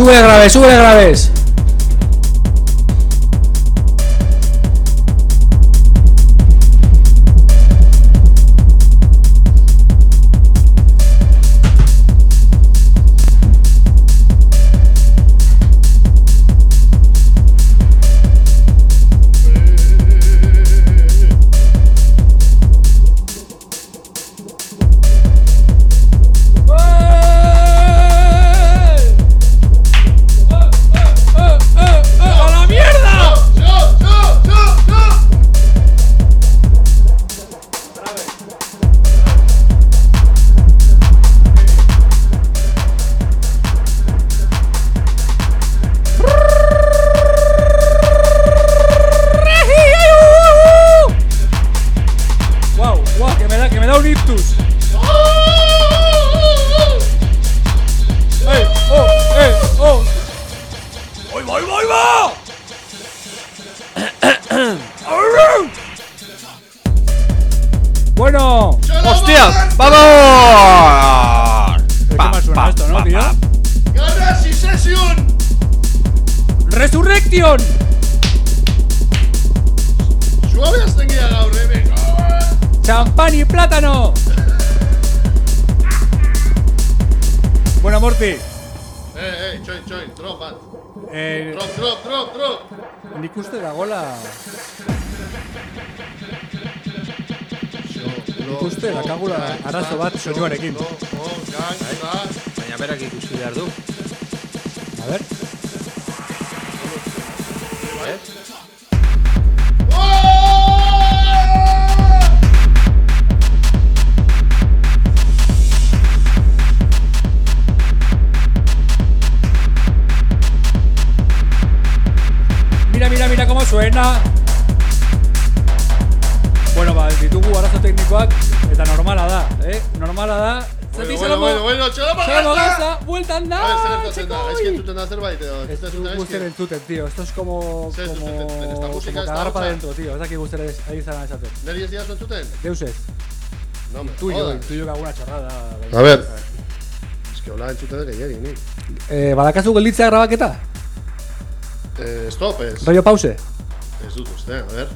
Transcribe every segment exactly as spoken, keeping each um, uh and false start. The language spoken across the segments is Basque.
Sube graves, sube graves. Bueno, hostia, vamos. ¿Qué más suena esto, no, tío? ¡Ganas y sesión! ¡Resurrection! Suave hasta que haga un venga. ¡Champán y plátano! Bueno, Morty. Eh, eh, join, join, drop, bat. Eh, Drop, drop, drop, drop. nik uste dagoela. Nik uste dakagula arazo bat soinuarekin. Baina berak ikusi behar du. A ver. Mira, mira, mira cómo suena. Bueno, ba, ditugu arazo teknikoak eta normala da, eh? Normala da. Bueno, bueno, bueno, bueno, txalo Txalo gaza, bueltan da. A ver, zer gertatzen da, eski entzuten da zerbait edo. Esto es guztien entzuten, tío. Esto es como... Zer como... entzuten, esta como música, esta cagar para hotza. dentro, tío. Ez daki guztien ari zara esaten. Neri ez dira entzuten? Deus ez. No, me Tuyo, jodas. tuyo que alguna chorrada. A ver. Es que hola entzuten dut gehiagin, ni. Eh, badakazu gelditzea grabaketa? Eh, stop, ez. Rollo pause. Ez dut uste, a ver.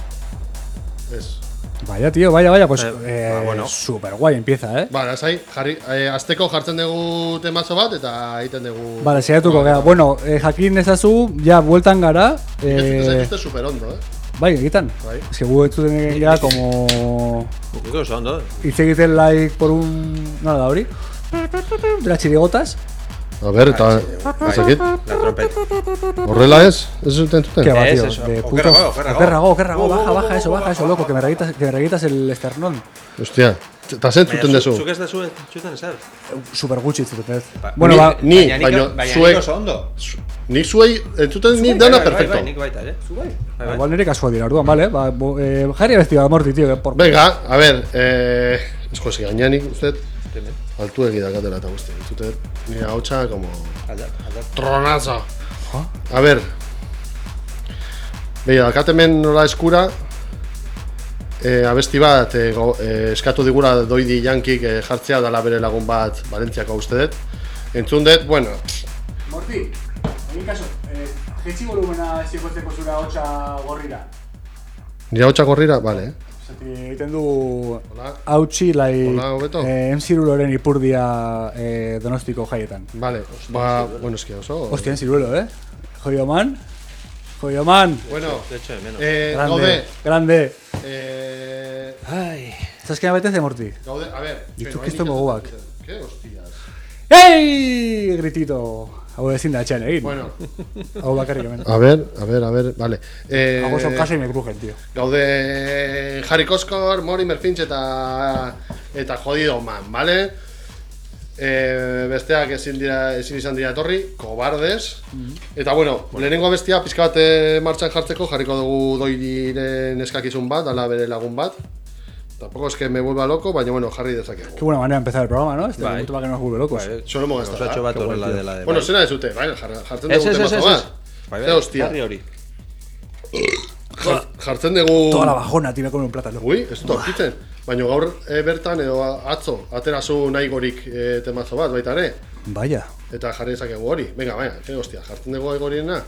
Ez. Vaya, tío, vaya, vaya, pues Eh, eh, ba, bueno. super guay empieza, eh. Ba, azai, jarri, eh, azteko jartzen dugu temazo bat eta egiten dugu... Vale, saiatuko gara. Bueno, eh, jakin ezazu, ja, bueltan gara. Eh... Ez Eh, dut super ondo, eh? bai, egiten. Bai. Es que gu entzuten gara como... Ikusi oso ondo. Hitz egiten like por un... Nola da hori? De las chirigotas. A ver, eta... Ez dakit? La trompeta. Horrela ez? Ez dut entzuten? ¿Qué va, Es tío? eso. De puto... Okerrago, okerrago. Okerrago, okerrago, baja, baja eso, baja eso, loco, que me reguitas, que me reguitas el esternón. Hostia, eta zen zuten dezu? Zuk ez da zuen txuten ezer. Super gutxi entzuten. Ba- Bueno, Ni- ba... Ni, baina baina, nik- baina zuek- nik oso ondo. Nik zuei entzuten ni Bai, dana bai, bai, perfecto. bai, nik baita, eh? Bai, bai. Igual nire kasua dira, orduan, vale? Ba, bo, eh, jarri abesti bat, Morty, tío, que por... Venga, a ver, eh... Esko, zi gaineanik, usted, altu egidakatela eta guzti. Entzuten, nire hautsa, como... Aldat, aldat. Tronazo. A ver. Begira, dakatemen nola eskura, eh, abesti bat eh, go, eh, eskatu digula doidi jankik eh, jartzea dala bere lagun bat Valentziako uste dut. Entzun dut, bueno, Morty, egin kaso, eh, jetxi volumena zikotzeko zura hotxa gorrira. nire hautsa gorrira, bale. Zati, egiten du... Hola. Hautsi, lai... Hola, hobeto. Eh, emziruloren ipurdia eh, donostiko jaietan. Vale, ba, bueno, eski oso. Hostia, emzirulo, eh? Joio man. Joio man. Bueno, De hecho, de menos. eh, Grande, gaude, grande. eh, Ai. ¿Sabes qué me apetece, Morty? gaude, a ver. Ditu que kisto no hay moguak. ni- ¿Qué hostias? ¡Ey! Gritito. Hau ezin da etxean egin. Bueno, Hau bakarrik hemen. a ver, a ver, a ver, vale. Eh, Hago son casa y me crujen, tío. Gaude Harry Koskor, Mortimer Finch eta eta Jodido Man, vale? Eh, besteak ezin dira ezin izan dira etorri, kobardes. Eta bueno, lehenengo bestia pizka bat eh, martxan jartzeko jarriko dugu doidiren eskakizun bat, ala bere lagun bat. Tampoco es que me vuelva loco, baina bueno, jarri dezakegu. Qué buena manera de empezar el programa, ¿no? Este Bai. momento para que nos vuelve locos. Bai, Solo hemos gastado. osatxo bat Qué horrela guay, dela de Bueno, bai. zena ez dute, bai, jar- jartzen Ez, dugu ez, ez, temazo ez, bat. Bai, Ze hostia. Jarri hori. Jar- Jartzen dugu... Toda la bajona, tío, con un plátano. Ui, ez dut aurkitzen. Baina gaur e, bertan edo atzo, aterazu nahi gorik e, temazo bat, baita ere. Vaya. Eta jarri dezakegu hori. Venga, baina, que hostia, jartzen dugu aigoriena.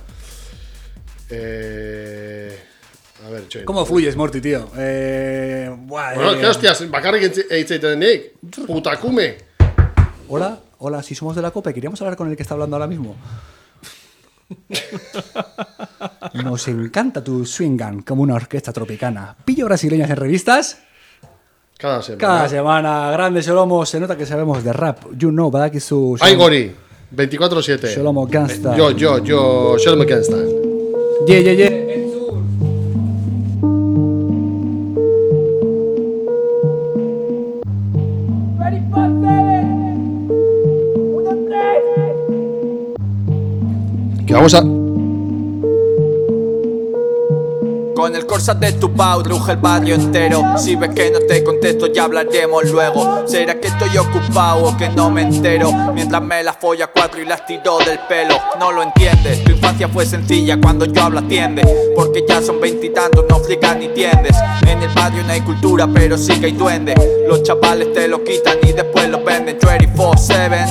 Eh... A ver, txoin. ¿Cómo fluyes, Morty, tío? Eh... Buah, Bueno, eh... que hostias, bakarrik eitzeiten nik. Putakume. Hola, hola, si somos de la COPE, queríamos hablar con el que está hablando ahora mismo. Nos encanta tu swing gun como una orquesta tropicana. Pillo brasileñas en revistas. Cada semana. Cada semana, grande Xolomo, se nota que sabemos de rap. You know, badakizu. Aigori, veinticuatro siete. Xolomo Gangsta. Yo, yo, yo, Xolomo Gangsta. Ye, ye, ye. Que vamos a... Con el Corsa de tu pau ruge el barrio entero. Si ves que no te contesto ya hablaremos luego. ¿Será que estoy ocupado o que no me entero? Mientras me la folla cuatro y las tiro del pelo. No lo entiendes, tu infancia fue sencilla, cuando yo hablo atiende. Porque ya son veintitantos, no flicas ni tiendes. En el barrio no hay cultura pero sí que hay duende. Los chavales te lo quitan y después lo venden veinticuatro siete.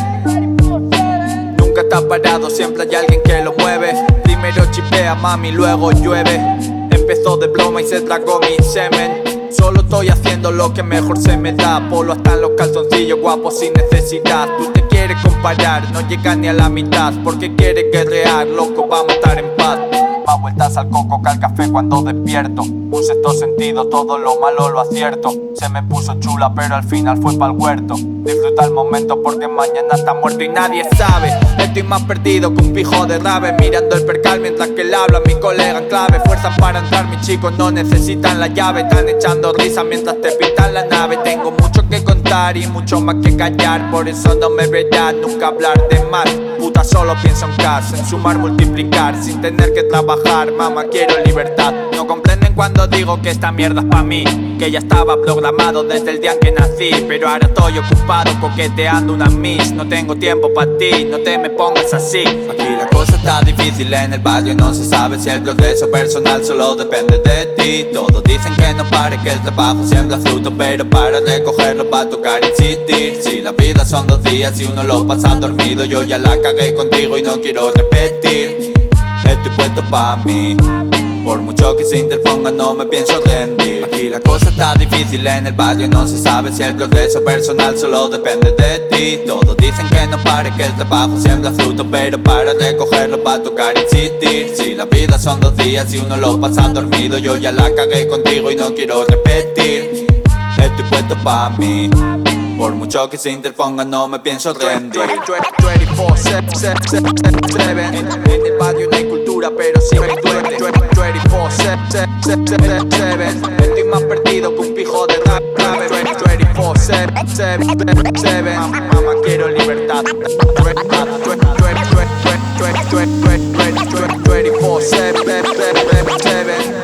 Nunca está parado, siempre hay alguien que lo mueve. Primero chipea mami, luego llueve. Empezó de broma y se tragó mi semen. Solo estoy haciendo lo que mejor se me da. Polo hasta en los calzoncillos guapos sin necesidad. Tú te quieres comparar, no llegas ni a la mitad. Porque quieres guerrear, loco, vamos a estar en paz. Más vueltas al coco que al café cuando despierto. Un sexto sentido, todo lo malo lo acierto. Se me puso chula pero al final fue pa'l huerto. Disfruta el momento porque mañana está muerto y nadie sabe. Estoy más perdido que un pijo de rave. Mirando el percal mientras que le habla a mi colega en clave. Fuerzas para entrar, mis chicos no necesitan la llave. Están echando risas mientras te pintan la nave. Tengo mucho que contar y mucho más que callar. Por eso no me verás nunca hablar de más. Puta, solo pienso en casa, en sumar, multiplicar, sin tener que trabajar. Mamá, quiero libertad. No comprenden cuando digo que esta mierda es pa' mí, que ya estaba programado desde el día en que nací. Pero ahora estoy ocupado coqueteando unas miss. No tengo tiempo pa' ti, no te me pongas así. Aquí la cosa está difícil en el barrio. No se sabe si el progreso personal solo depende de ti. Todos dicen que no pare, que el trabajo siembra fruto, pero para recogerlo va a tocar insistir. Si la vida son dos días y uno lo pasa dormido, yo ya la cagué contigo y no quiero repetir. Estoy puesto pa' mí, por mucho que se interponga no me pienso rendir. Aquí la cosa está difícil en el barrio. No se sabe si el progreso personal solo depende de ti. Todos dicen que no pare, que el trabajo siembra fruto, pero para recogerlo va a tocar insistir. Si la vida son dos días y uno lo pasa dormido, yo ya la cagué contigo y no quiero repetir. Estoy puesto pa' mí, por mucho que se interponga no me pienso rendir. veinticuatro siete. En el barrio no hay cultura pero sí hay duende. veinticuatro siete. Estoy más perdido que un pijo de rap. veinticuatro siete. Mamá, quiero libertad. veinticuatro siete.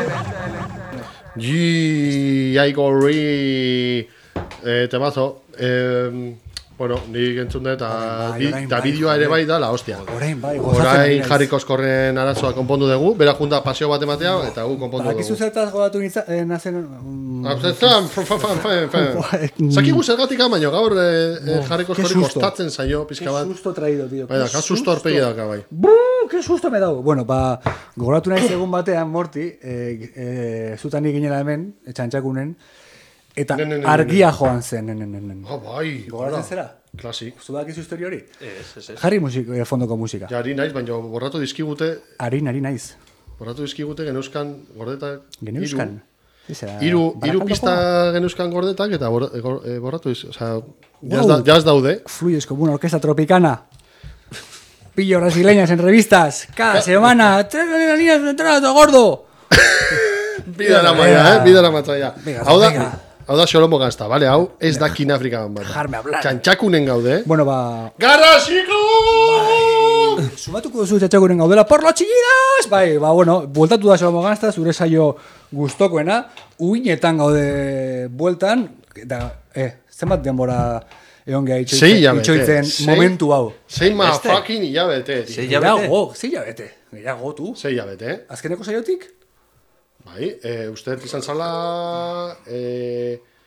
Yi, Aigori, eh, temazo. Eh, bueno, nik entzun dut, eta bi- eta bideoa ere bai da, la hostia. Orain, bai, gozatzen Orain ari naiz. Jarri Koskorren arazoa konpondu dugu, bera junta paseo bat ematea, eta gu konpondu Badakizu dugu. zertaz godatu nintza, eh, nazen... mm, Abzezan, fan, fan, fan, fan. Zakigu zergatik baino, gaur eh, eh, Jarri Koskorri qué susto. kostatzen zaio, pizka Qué bat. susto traído, tío. Bai da, Qué ka susto susto. horpegi daka bai. Buh, qué susto me dau. Bueno, ba, gogoratu naiz egun batean, Morty, eh, eh, zutan ginela hemen, etxantxakunen, eta Ne, ne, ne, ne, argia joan zen, nen, nen, nen. Ah, bai. Gogoratzen hola. zera? Klasik. Zu badakizu historia hori? Ez, ez, ez. Jarri musik, eh, fondoko musika. Ja, ari naiz, baina borratu dizkigute, Harin, ari naiz. borratu dizkigute geneuzkan gordetak Geneuzkan. Zera, Hiru, hiru Barakaldokoa? pista geneuzkan gordetak eta bor, e, gor- e, borratu iz, osea, jaz, Wow. da, jaz daude. Fluyes como una orquesta tropicana. Pillo brasileñas en revistas. Cada semana. Tres líneas de entrada, gordo. Bida la maia, eh? Bida la matzaia. Venga, Hau da, venga. hau da Xolomo Gangsta, vale? Hau ez da Kin Afrikan bat. Dejarme hablar. Txantxakunen gaude, eh? Bueno, ba... Garrasiko! Sumatuko duzu txatxakuren gaudela por los chillidos! Bai, ba, bueno, bueltatu da Xolomo Gangsta, zure saio gustokoena. Uinetan gaude bueltan. Eta, eh, zenbat denbora egon geha Sei itxoitzen, hilabete. itxoitzen Sei- momentu hau. Zein ma Beste? fucking hilabete, tío. Sei hilabete? Gehiago, zei hilabete. Gehiago, tu. Sei hilabete, eh? Azkeneko saiotik? Bai, eh, uste izan zala... Eh,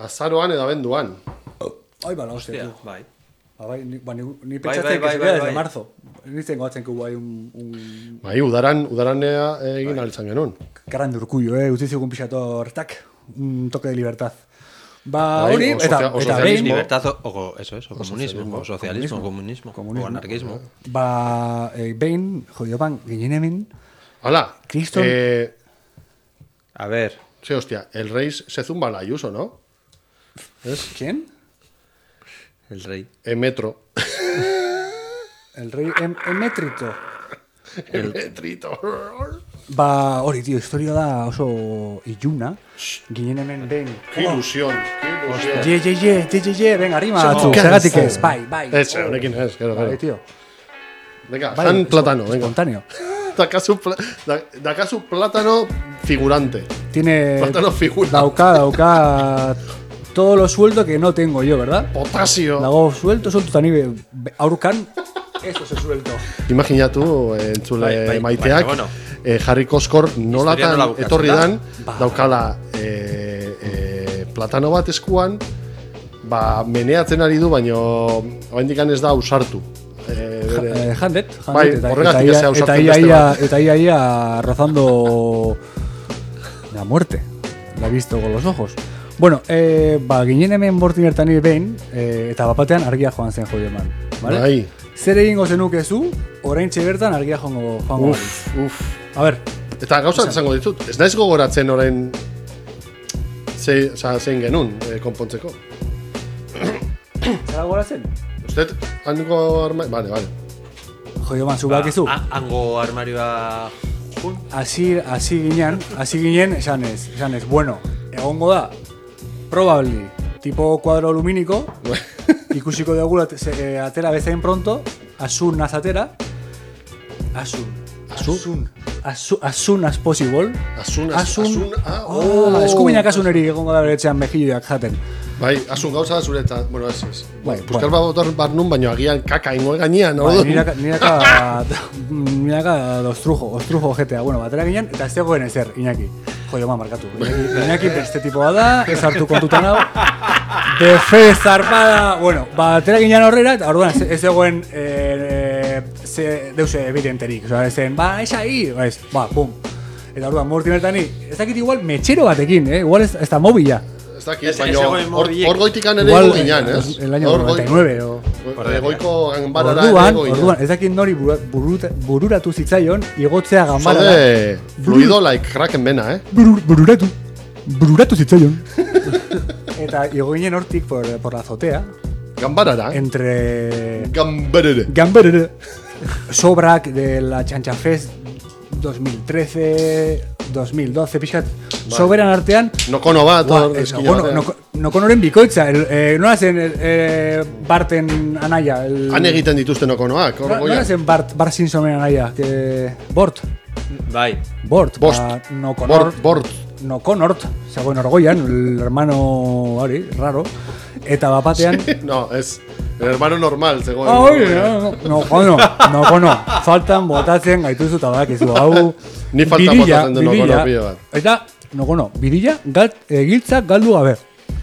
azaroan edo abenduan. Ai, bala, hostia, Hostia, tu. bai. Ba, bai, ni, ba, ni, ni Bai, pentsatzen bai, que bai, se bai, vea desde bai. marzo. Nintzen goatzen que guai un, un Bai, udaran, udaranea egin ahal izan genuen. gran de orgullo, eh? Utzi zigun pixator, tak, un toque de libertad. Ba, Bai, hori, o eta, socia- o eta socialismo. behin, Libertad o, o eso, eso, comunismo, socialismo. o socialismo, comunismo, Comunismo. o anarquismo. ba, eh, behin, jodio ban, ginen hemen, Hala, Kriston- eh, A ver, sí, hostia, el rey se zumba la Ayuso, ¿no? ¿quién? el rey. En metro. El rey em, Emetrito. El metrito. Ba, hori, tío, historia da oso iluna. Ginen hemen behin. Qué ilusión, qué ilusión. Ye, ye, ye, ye, ye, ye, venga, rima Oh, batzu, qué zergatik gusto. ez, bai, bai. Ese, honekin ez, claro, Bai, claro. tío. Venga, Bai, San es- Plátano, venga. Espontáneo. Dakazu, pla, da, dakazu plátano figurante. Tiene... Plátano figurante. Dauka, dauka... Todo lo suelto que no tengo yo, ¿verdad? Potasio. Dago suelto, suelto tani aurkan, eso se suelto. Imaginatu, eh, entzule Bai, bai, maiteak, baina, bueno. eh, Harry Koskor nolatan nola bukatzen etorri da? dan, Ba. daukala eh, eh, platano bat eskuan, ba, meneatzen ari du, baino oraindik ez da ausartu. Eh, bere- Eh, Handet, Bai, Handet, eta, horregatik eta, ez ia, ausartzen eta ia, beste ia, bat. eta ia, ia rozando la muerte. La he visto con los ojos. Bueno, eh, ba, ginen hemen bortin ertan behin, eh, eta bapatean argia joan zen joio eman. Vale? Bai. Zer egingo zenukezu, oraintxe bertan argia joango joango balitz. Uf, uf. A ber, Eta gauza esango ditut, ez naiz gogoratzen orain ze, oza, zein genuen eh, konpontzeko. zara goratzen? Usted, hango arma... Vale, vale. Joio eman, zu bakizu. Ba, a- hango armarioa jun. Hasi, hasi ginen, hasi ginen, esan ez, esan ez, bueno, egongo da, probably, tipo kuadro aluminiko, ikusiko dugu eh, atera bezain pronto, asun azatera, asun, asun, asun, asun as possible, Asun, as- asun, ah, oh, oh. eskubinak asuneri egongo da beretzean mejilloak jaten. Bai, asun gauza da zure eta, bueno, ez ez. Bai, Puskal bai. bat bat nun, baino agian kaka ingo gainean, Bai, orduan. niraka, niraka, niraka ostrujo, ostrujo jetea, bueno, batera ginen, eta ez zegoen ezer, Iñaki. Joio ma, markatu. Iñaki, Iñaki beste tipoa da, ez hartu kontutan hau. De fe zarpada, bueno, batera ginen horrera, eta orduan ez, ez zegoen eh, ze, deuse evidenterik, oza, ez zen, ba, ez ahi, ez, ba, pum. Eta orduan, mortin ertani, ez dakit igual metxero batekin, eh? Igual ez, ez da mobila. Ez dakit, Ez- ez baino zegoen hor mobilek. hor goitikan ere Igual, ego ginean, ez? el año Hor goi- noventa y nueve, o... eh, Goiko ganbarara ere Orduan, ego orduan, ginean. ez dakit nori buru- buruta- bururatu zitzaion, igotzea ganbarara. Zode fluido like kraken bena, eh? Burur, bururatu. Bururatu zitzaion. Eta igo ginen hortik por, por la azotea, Ganbarara. entre Gamberere. Gamberere, sobrak de la Chancha Fest dos mil trece, dos mil doce, pixkat, soberan artean, Nokono bat, Buah, hor ez, eskila bueno, batean. no, no konoren bikoitza, el, eh, nola zen el, eh, Barten anaia, el, Han egiten dituzte nokonoak, hor nola, nola goian. zen Bart, Bart Simpsonen anaia, que, Bort, Bai. Bort, Bost. ba, no Conor, Bort, bort. no Conort, zegoen orgoian, el hermano, hori, raro, eta bapatean, No, ez. El hermano normal, zegoen. ah, hori, no, no, no, no, no, faltan botatzen gaituzu eta badakizu, hau, Ni falta botatzen du no Conor pilo bat. eta, no, no, bidilla, gal, e, giltzak galdu gabe.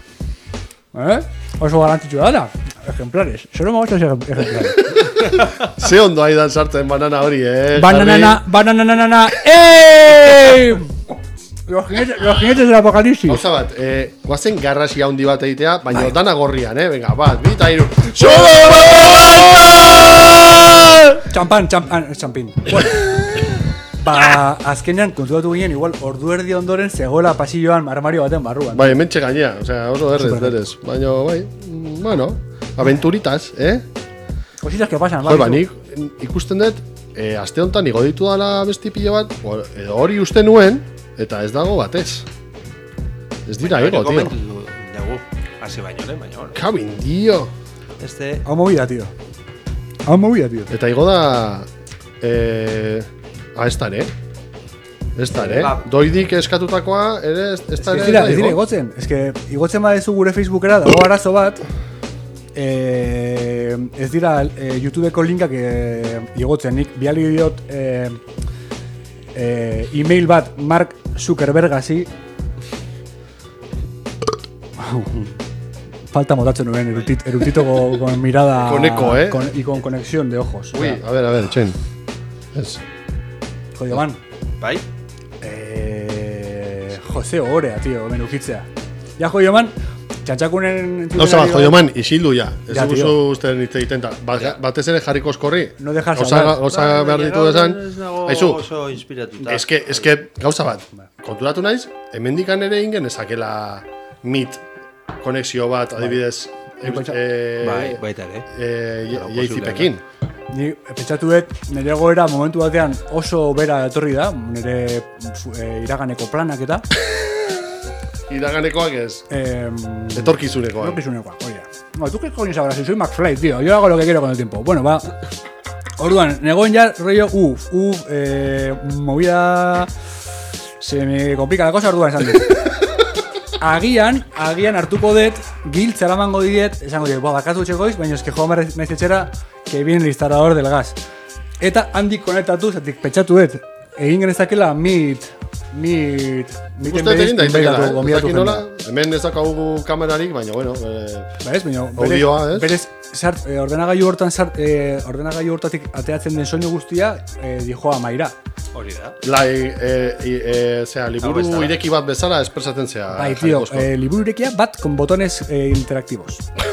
Eh? Oso garantitxua dara, ejemplares, solo me gustan los ejemplares. Ze ondo aidan sartzen banana hori, eh? Bananana, bananana, ¡ey! Los jinetes, los jinetes del apocalipsis. Gauza bat, eh, guazen garrasia handi bat egitea, baina dana gorrian, eh? Venga, bat, bi eta hiru. Champán, champán, champín. Bueno, ba, azkenean konturatu ginen, igual, ordu erdi ondoren zegoela pasilloan armario baten barruan. Bai, hementxe gainea, osea, oso errez, Super. berez. Baina, bai, mm, bueno, aventuritas, eh? Cositas que pasan, Jo, ba, bai. nik ikusten dut, eh, aste honetan igo ditu dala besti pilo bat, o- edo hori uste nuen, eta ez dago batez. Ez dira ego, tío. Komentu dugu, hasi baino lehen, baina, bueno. Kabin, tío. Este, Hau movida, tío. Hau movida, tío. Eta igo da, eh, ah, ez da, eh? Ez da, eh? Ba- Doidik eskatutakoa, ere, ez ez da, Ez ere, dira, da ez dira igo. igotzen. Ez que, igotzen badezu gure Facebookera, dago arazo bat, eh, ez dira eh, YouTubeko linkak eh, igotzen. Nik biali diot eh, eh, email bat Mark Zuckerbergasi. Falta motatzen nuen, erudito, erudito con, con mirada... Con eco, ¿eh? Con, y con conexión de ojos. Uy, a ver, a ver, Chen. Es. Jodido, man. Bai? Eh, Jose Orea, tío, menukitzea. Ja, jodido, man. Txantxakunen... Gauza bat, jodio man, isildu ja. Ez Ja, guzu tío. uste nite intenta. Ba- Batez ere jarriko eskorri. No dejarse Gauza, hablar. gauza behar ditu desan. Aizu, Oso inspiratuta. es que, es que, gauza bat. Konturatu naiz, hemendikan ere ingen ezakela mit konexio bat, adibidez, Bai, pentsa- eh, Bai, baita ere. eh, Bueno, jaizipekin. Ni pentsatu dut, nire goera momentu batean oso bera etorri da, nire eh, iraganeko planak eta... Iraganekoak ez, Eh, etorkizunekoak. Etorkizunekoa, oye. No, ¿tú qué coño sabrás? Si soy McFly, tío. Yo hago lo que quiero con el tiempo. Bueno, va. Orduan, negoen ya rollo, uff, uff, eh, movida... Se me complica la cosa, orduan esan dut. Agian, agian hartuko dut, giltza eramango diet, esango dut, boa, bakatu txekoiz, baina eske joan behar naiz etxera, que viene el instalador del gas. Eta handik konektatu, zatik pentsatu dut, egin genezakela mit, mit, mit Uste egin daitekela, eh? gombidatu Ez dakit nola, jendea. hemen ez daukagu kamerarik, baina, bueno, eh, Ba ez, baina Audioa, ez? berez sart, eh, ordenagailu hortan sart, eh, ordenagailu hortatik ateratzen den soinu guztia eh, dijoa maira. Hori da. lai, eh, eh, zera, Hau liburu ez da. ireki bat bezala espresatzen zea. Bai, tío, Jarrikosko. eh, liburu irekia bat con botones eh, interactivos.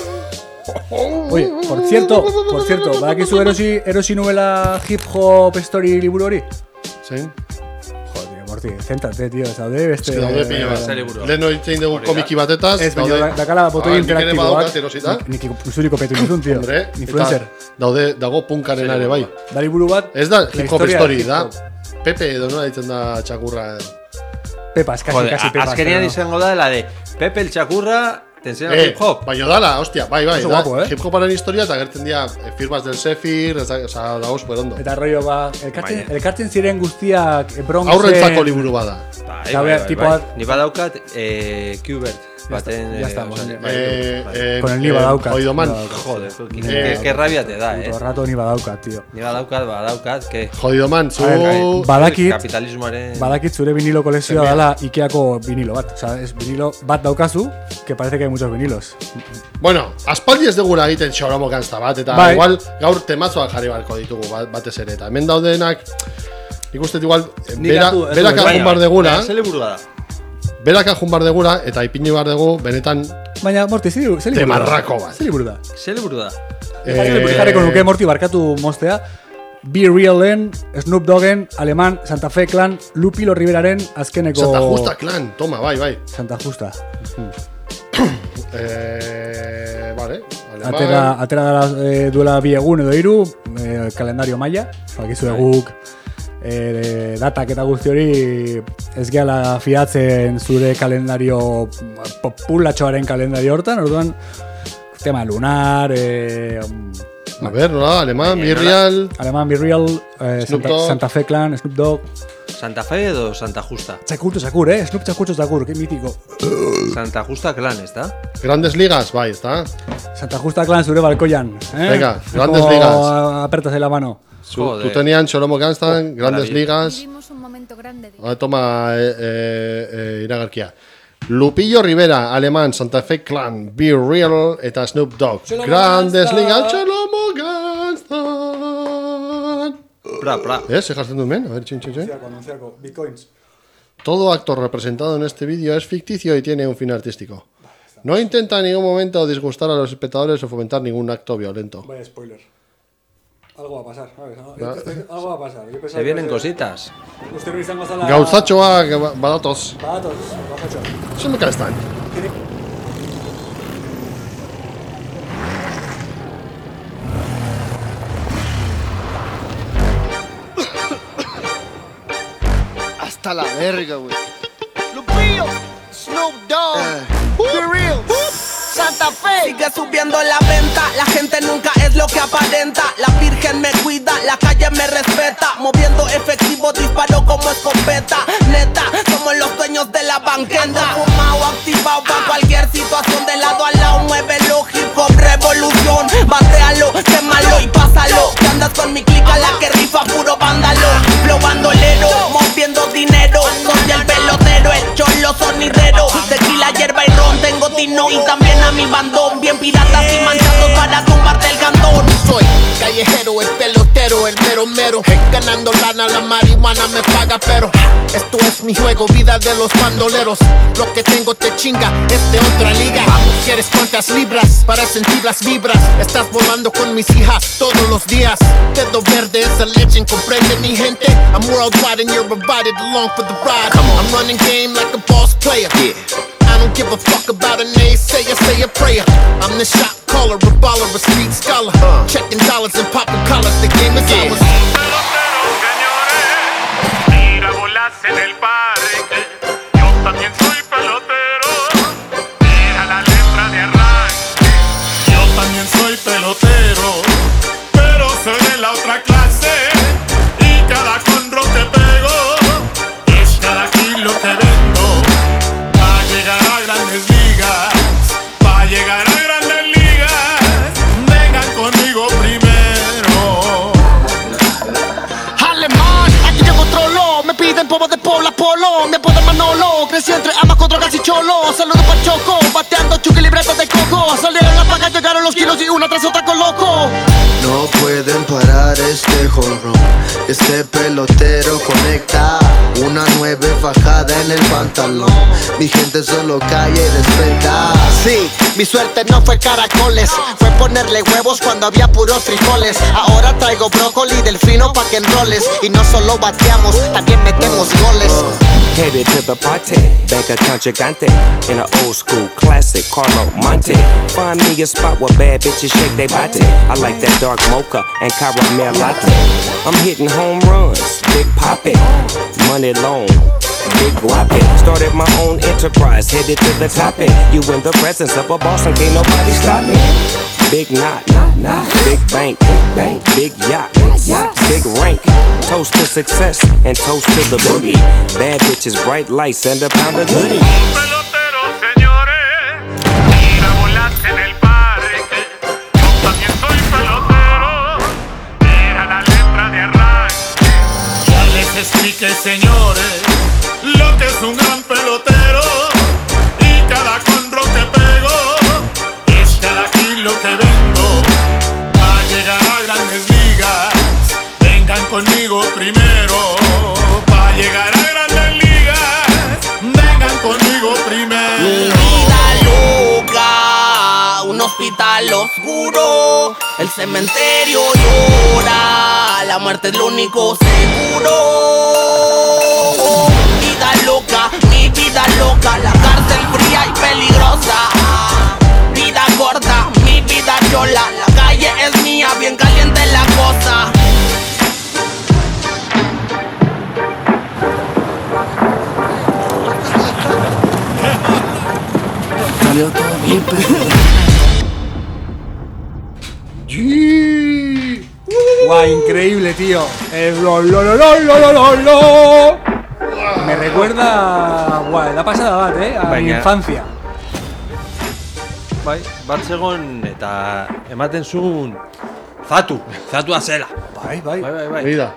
Oye, por cierto, por cierto, badakizu erosi, erosi nuela hip hop story liburu hori? Zein? Joder, Morti, zentrate, tío, ez daude beste... Ez que daude pila bat. zer liburu. Lehen hitzein dugu Hori da. komiki batetaz. Ez, baina daude- da- dakala botoi Ah, nik ere interaktibo badaukat bat. erosita. Nik ikusuriko petu nizun, tío. Hombre, Influencer. eta daude, dago punkaren ere bai. Da liburu bat... Ez da la hip hop historia story, del hip da. hop. Pepe edo nola ditzen da txakurra. Pepas, casi, Joder, casi pepas. azkenean pero no. izango da la de Pepe el Txakurra te enseña Eh, hip hop. baina dala, hostia, bai, bai. Oso Da, guapo, eh? hip hoparen historia eta gertzen dira eh, firmas del Zephyr, ez da, oza, dago super ondo. Eta rollo ba, elkartzen, Baina. elkartzen ziren guztiak eh, Bronxen... Aurrentzako liburu bada. Bai, Eta bai, bea, bai, tipo bai. bat- Ni badaukat eh, Qbert. Ya está, Baten, ya eh, estamos. osea, Eh, bai, Eh, bai. eh, Con el ni eh, badaukat. Oído man. Ni badaukat. Joder, que, Eh, que, que rabia te da, eh. Todo rato ni badaukat, tío. Ni badaukat, badaukat, que... Jodido man, zu... A ver, eh, badakit, Kapitalismoaren... badakit zure vinilo kolekzioa dela Ikeako vinilo bat. O sea, es vinilo bat daukazu, que parece que hay muchos vinilos. Bueno, aspaldi ez dugula egiten xoromo ganzta bat, eta Bai. igual gaur temazoak jarri barko ditugu bat- batez ere. Eta hemen daudenak, nik uste igual, eh, Nik bera, hartu- ez berak dut, ajun bar degula, baina, Ze liburua da? berak ajun bar degula, eta ipini bar dugu, benetan, Baina, Morti, ze liburu ze liburu da? Temarrako bat. Ze liburu da? Ze liburu da? Eh, jarriko nuke Morti barkatu mostea. Be Realen, Snoop Doggen, Aleman, Santa Fe Clan, Lupilo Riberaren azkeneko... Santa Justa Clan, toma, bai, bai. Santa Justa. Eh, vale, Aleman. Atera, atera dela, eh, duela bi egun edo hiru, eh, kalendario maila, bakizu guk eh, datak eta guzti hori ez gehala fiatzen zure kalendario populatxoaren kalendario hortan, orduan tema lunar, eh, A ver, nola, Aleman, Baina, Birreal, Aleman Be Real, eh, Snoop Santa, Dogg. Santa Fe Clan, Snoop Dogg, Santa Fe edo Santa Justa? Txakurto Txakur, eh? Snoop Txakurto Txakur, que mítico. Santa Justa Clan, ez da? Grandes Ligas, bai, ezta? Santa Justa Clan zure balkoian, eh? Venga, Grandes Como Ligas. Apertas en la mano. Zu, Joder. tu tenían Xoromo Ganstan, Grandes maravilla. Ligas. Vivimos un momento grande de... Ah, toma, eh, eh, eh, iragarkia. Lupillo Rivera, Alemán, Santa Fe Clan, Be Real eta Snoop Dogg. Xolomo Grandes Ganstan. Ligas, Xolomo Ganstan. Pra, pra. ¿Eh? ¿Se jartzen duen men? A ver, chin, chin, chin. Anunciarko, bitcoins. Todo actor representado en este vídeo es ficticio y tiene un fin artístico. No intenta en ningún momento disgustar a los espectadores o fomentar ningún acto violento. Vaya spoiler. Algo va a pasar, ¿sabes? Va- Algo va a pasar. Yo pensaba Se que vienen iba a ser- cositas. Uste hori izango zala... Gauzatxoak ba- badatoz. Badatos, bajotxo. Eso me están. Hasta la verga, güey. Lupillo, Snoop Dogg, Be Real, Santa Fe. Sigue subiendo la venta, la gente nunca es lo que aparenta. La virgen me cuida, la calle me respeta. Moviendo efectivo, disparo como escopeta. Neta, somos los dueños de la banqueta. Fumado, activado para cualquier situación. De lado a lado, muévelo, hip hop, revolución. Batealo, quémalo y pásalo. Que andas con mi clica, la que rifa, puro vándalo. Flow bandolero, moviendo dinero. Soy el pelotero, el cholo sonidero. Tequila, hierba y ron, tengo dinero. veneno y también a mi bandón. Bien piratas y manchados para tumbarte el cantón. Soy callejero, el pelotero, el mero mero. Ganando lana, la marihuana me paga, pero esto es mi juego, vida de los bandoleros. Lo que tengo te chinga, es de otra liga. ¿Quieres cuántas libras para sentir las vibras? Estás volando con mis hijas todos los días. Dedo verde es a legend, comprende mi gente. I'm worldwide and you're invited along for the ride. I'm running game like a boss player. Yeah. I don't give a fuck about a naysayer, say a prayer. I'm the shot caller, a baller, a street scholar. Uh. Checking dollars and popping collars, the game is yeah. ours. Tira bolas en el parque, yo también soy pelotero. Mira la letra de arranque, yo también soy pelotero. Pero soy de la otra clase, y cada conro que pego es cada kilo que vendo. Va a llegar a grandes ligas, va a llegar a grandes ligas. Vengan conmigo primero. Alemán, aquí llevo trolo. Me piden pomo de Paula Polo. Me apodan Manolo. Crecí entre amas con drogas y cholo. Saludo pa' Choco, bateando chuque libreta de coco. Salieron las pagas, llegaron los kilos y una tras otra coloco. No pueden parar este jonrón. Este pelotero conecta una nueve fajada en el pantalón. Mi gente solo calle y respeta. Sí, mi suerte no fue caracoles, fue ponerle huevos cuando había puros frijoles. Ahora traigo brócoli del fino pa' que enroles. Y no solo bateamos, también metemos goles. Headed to the party, bank account gigante. In an old school classic, Carlo Monte. Find me a spot where bad bitches shake their body. I like that dark mocha and caramel latte. I'm hitting home runs, big poppin', money long, big guappin'. Started my own enterprise, headed to the top end. You in the presence of a boss and can't nobody stop me. Big knot, big bank, big yacht, big rank. Toast to success and toast to the boogie. Bad bitches, bright lights and a pound of goodie. Pelotero, señores, tira bolas en el parque. Yo también soy pelotero. Mira la letra de arranque. Ya les expliqué, señores, lo que es un gran pelotero. Y cada conro que pego es cada kilo que vendo. Va a llegar a grandes ligas. Vengan conmigo primero. Va a llegar a grandes ligas. Vengan conmigo primero. Vida loca, un hospital oscuro. El cementerio llora, la muerte es lo único seguro. Vida loca, mi vida loca, la cárcel fría y peligrosa. Vida corta, mi vida chola, la calle es mía, bien caliente la cosa. Salió todo bien, Guau, increíble, tío. El lo, lo, lo, lo, lo, lo, lo. Me recuerda, guau, la pasada bat, eh, a mi Baina- infancia. Bai, bat zegon eta ematen zuen zatu, zatua zela. Bai, bai. Bai, bai, bai. Mira.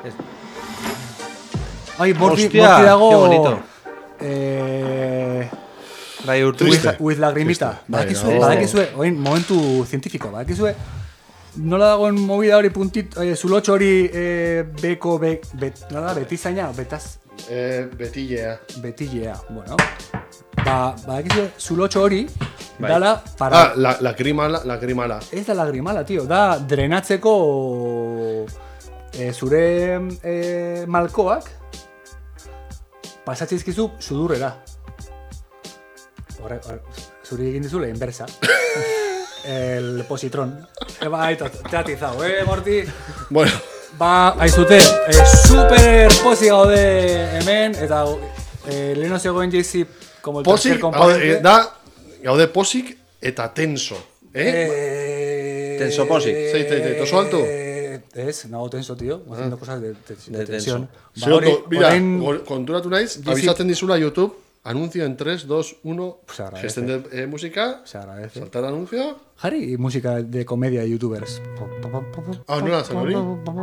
Ai, morti, Hostia, morti dago. qué bonito. Eh, Bai, urtu. with, Triste. with lagrimita. Triste. Badakizue, Bai, no. badakizue, oin, momentu zientifiko, badakizue. Nola dagoen movida hori puntit, eh, zulotxo hori eh, beko, be, bet, nola, betizaina, betaz, Eh, betillea. betilea, bueno. Ba, badakizue, zulotxo hori, Bai. dala, para... Ah, la, la crimala, la crimala. Ez da lagrimala, tío, da drenatzeko e, zure e, malkoak pasatzizkizu sudurrera. Horre, horre, zuri egin dizule, inversa. El positron. Eba, aito, te ha atizado, eh, Morti? Bueno, Ba, aizute, e, super posi gaude hemen, eta e, leheno zegoen Jay-Z como el tercer posik, componente. gaude, da, gaude posik eta tenso. Eh? Eh, Tenso posik. Zei, zei, zei, toso alto? Eh, ez, nago tenso, tío. Haciendo cosas de, de, de, De tensión. tenso. Ze ondo, mira, orain- gor- konturatu naiz, Jessica- abizatzen dizula YouTube, anuncio en tres, dos, uno, Se agradece. gesten de eh, música, Se agradece. saltar anuncio. Jarri música de comedia de youtubers. Ah, nola zen hori?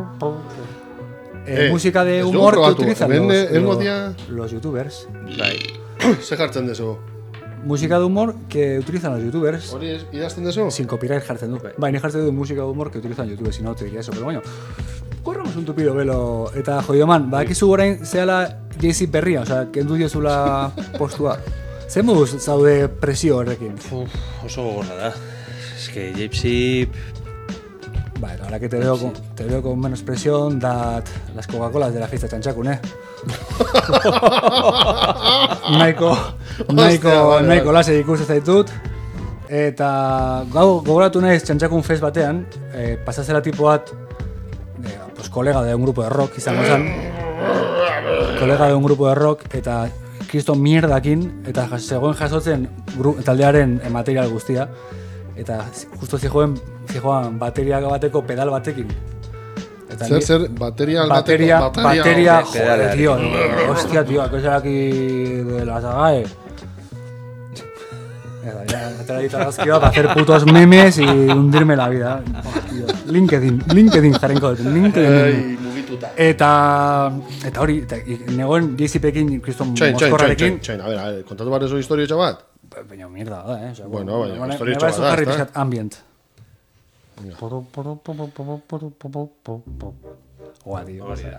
Eh, Eh, música de ez dugu humor que probatu. utilizan Hemen, los, eh, los, elgo dia- los youtubers. Bai. Ze jartzen dezu? música de humor que utilizan los youtubers. Hori idazten dezu? Sin copyright jartzen du. Bai, ni jartzen du música de humor que utilizan youtubers, si no te diría eso, pero bueno. Corramos un tupido velo eta jodido man, badakizu orain zehala Jay-Z berria, o sea, kendu diozula postua. Zer moduz zaude presio horrekin? Uf, oso gogorra da. Es que Jay-Z... Vale, ahora que te veo, con, te veo con menos presión, dad las Coca-Colas de la fiesta Txantxakun, eh? Naiko, naiko, naiko lase ikusten zaitut. Eta gau gogoratu naiz Txantxakun fest batean, eh, pasazela tipo bat, eh, pues colega de un grupo de rock, izango zen. Colega de un grupo de rock, eta kriston mierdakin, eta zegoen jasotzen taldearen material guztia. Eta justo zijoen, zijoan bateria bateko pedal batekin. Eta zer, zer, bateria bateria, bateko, bateria, bateria, joder, tío, hostia, tío, aquello aquí de las Agae. Ya, te la he dicho para hacer putos memes y hundirme la vida. Oh, tío. LinkedIn, LinkedIn jarenko dut, LinkedIn. Eta, eta hori, eta negoen Jay-Z-pekin, kriston moskorrarekin. Txain, a ver, a ver, kontatu behar eso historio txabat? Baina mierda da, eh? O sea, bueno, baina bueno, historio me txabat da, jarri ezta? pixkat ambient. Oa, tío, basera.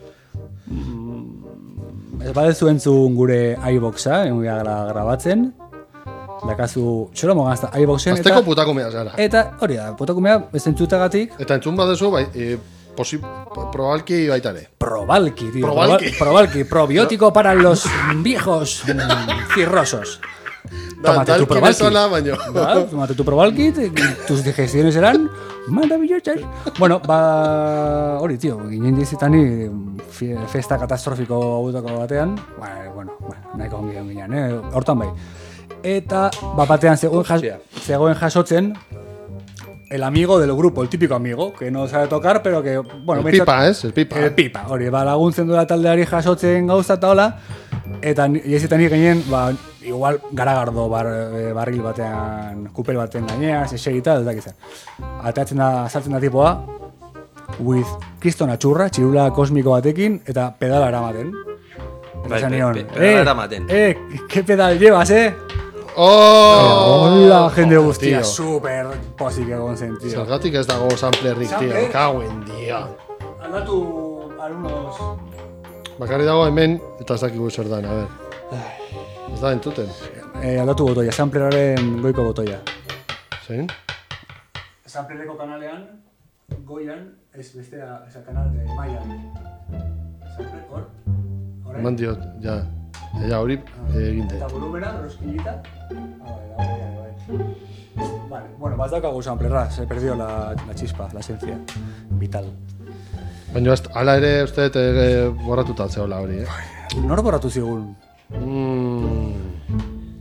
Ez badezu entzun gure iVoxa, egun gara grabatzen. Dakazu, txolo mogazta iVoxen. Azteko putakumea zara. Eta hori da, putakumea ez entzutagatik. Eta entzun badezu, bai, e, posi, probalki baitare. Probalki, tío. Probalki. Probalki, probiótico para los viejos cirrosos. Tómate tu Probalki. ¿Va? Tómate tu Probalki, tus digestiones serán maravillosas. Bueno, ba... Hori, tío, ginen dizitani festa katastrofiko gutako batean. Bueno, bueno, nahiko ongi onginan, eh? Hortan bai. Eta, bat batean zegoen, jas, zegoen jasotzen el amigo del grupo, el típico amigo, que no sabe tocar, pero que... bueno, el pipa, ez? El pipa. El pipa, hori, ba, laguntzen duela taldeari jasotzen gauza eta hola, eta jezitan ginen, ba, igual garagardo bar, barril batean, kupel batean gainean, sesegita, ez dakizan. Atatzen da, saltzen da tipoa, with kriston atxurra, txirula kosmiko batekin, eta pedala eramaten. Eta zan nion, pedala eramaten. Eh, ¿qué pedal llevas, eh? Oh! Hola, jende guztia, super posik egon zen, tío. Zergatik ez dago samplerrik, tío, kauen, dia. Aldatu algunos... Bakarri dago hemen, eta ez dakigu zer dan, a ver. Ez da entzuten. Eh, aldatu botoia, sampleraren goiko botoia. Zein? Samplereko kanalean, goian, ez bestea, esa kanal de Maian. Sampler, hor? Eman diot, ja. Ja, hori egin dut. Eta volumena, rosquillita. Ah, vale, vale, vale. Vale, bueno, vas daukagu samplerra, se perdió la, la chispa, la esencia vital. Baina, ala ere, uste, e, borratuta zehola hori, eh? Nor borratu zigun? Mm.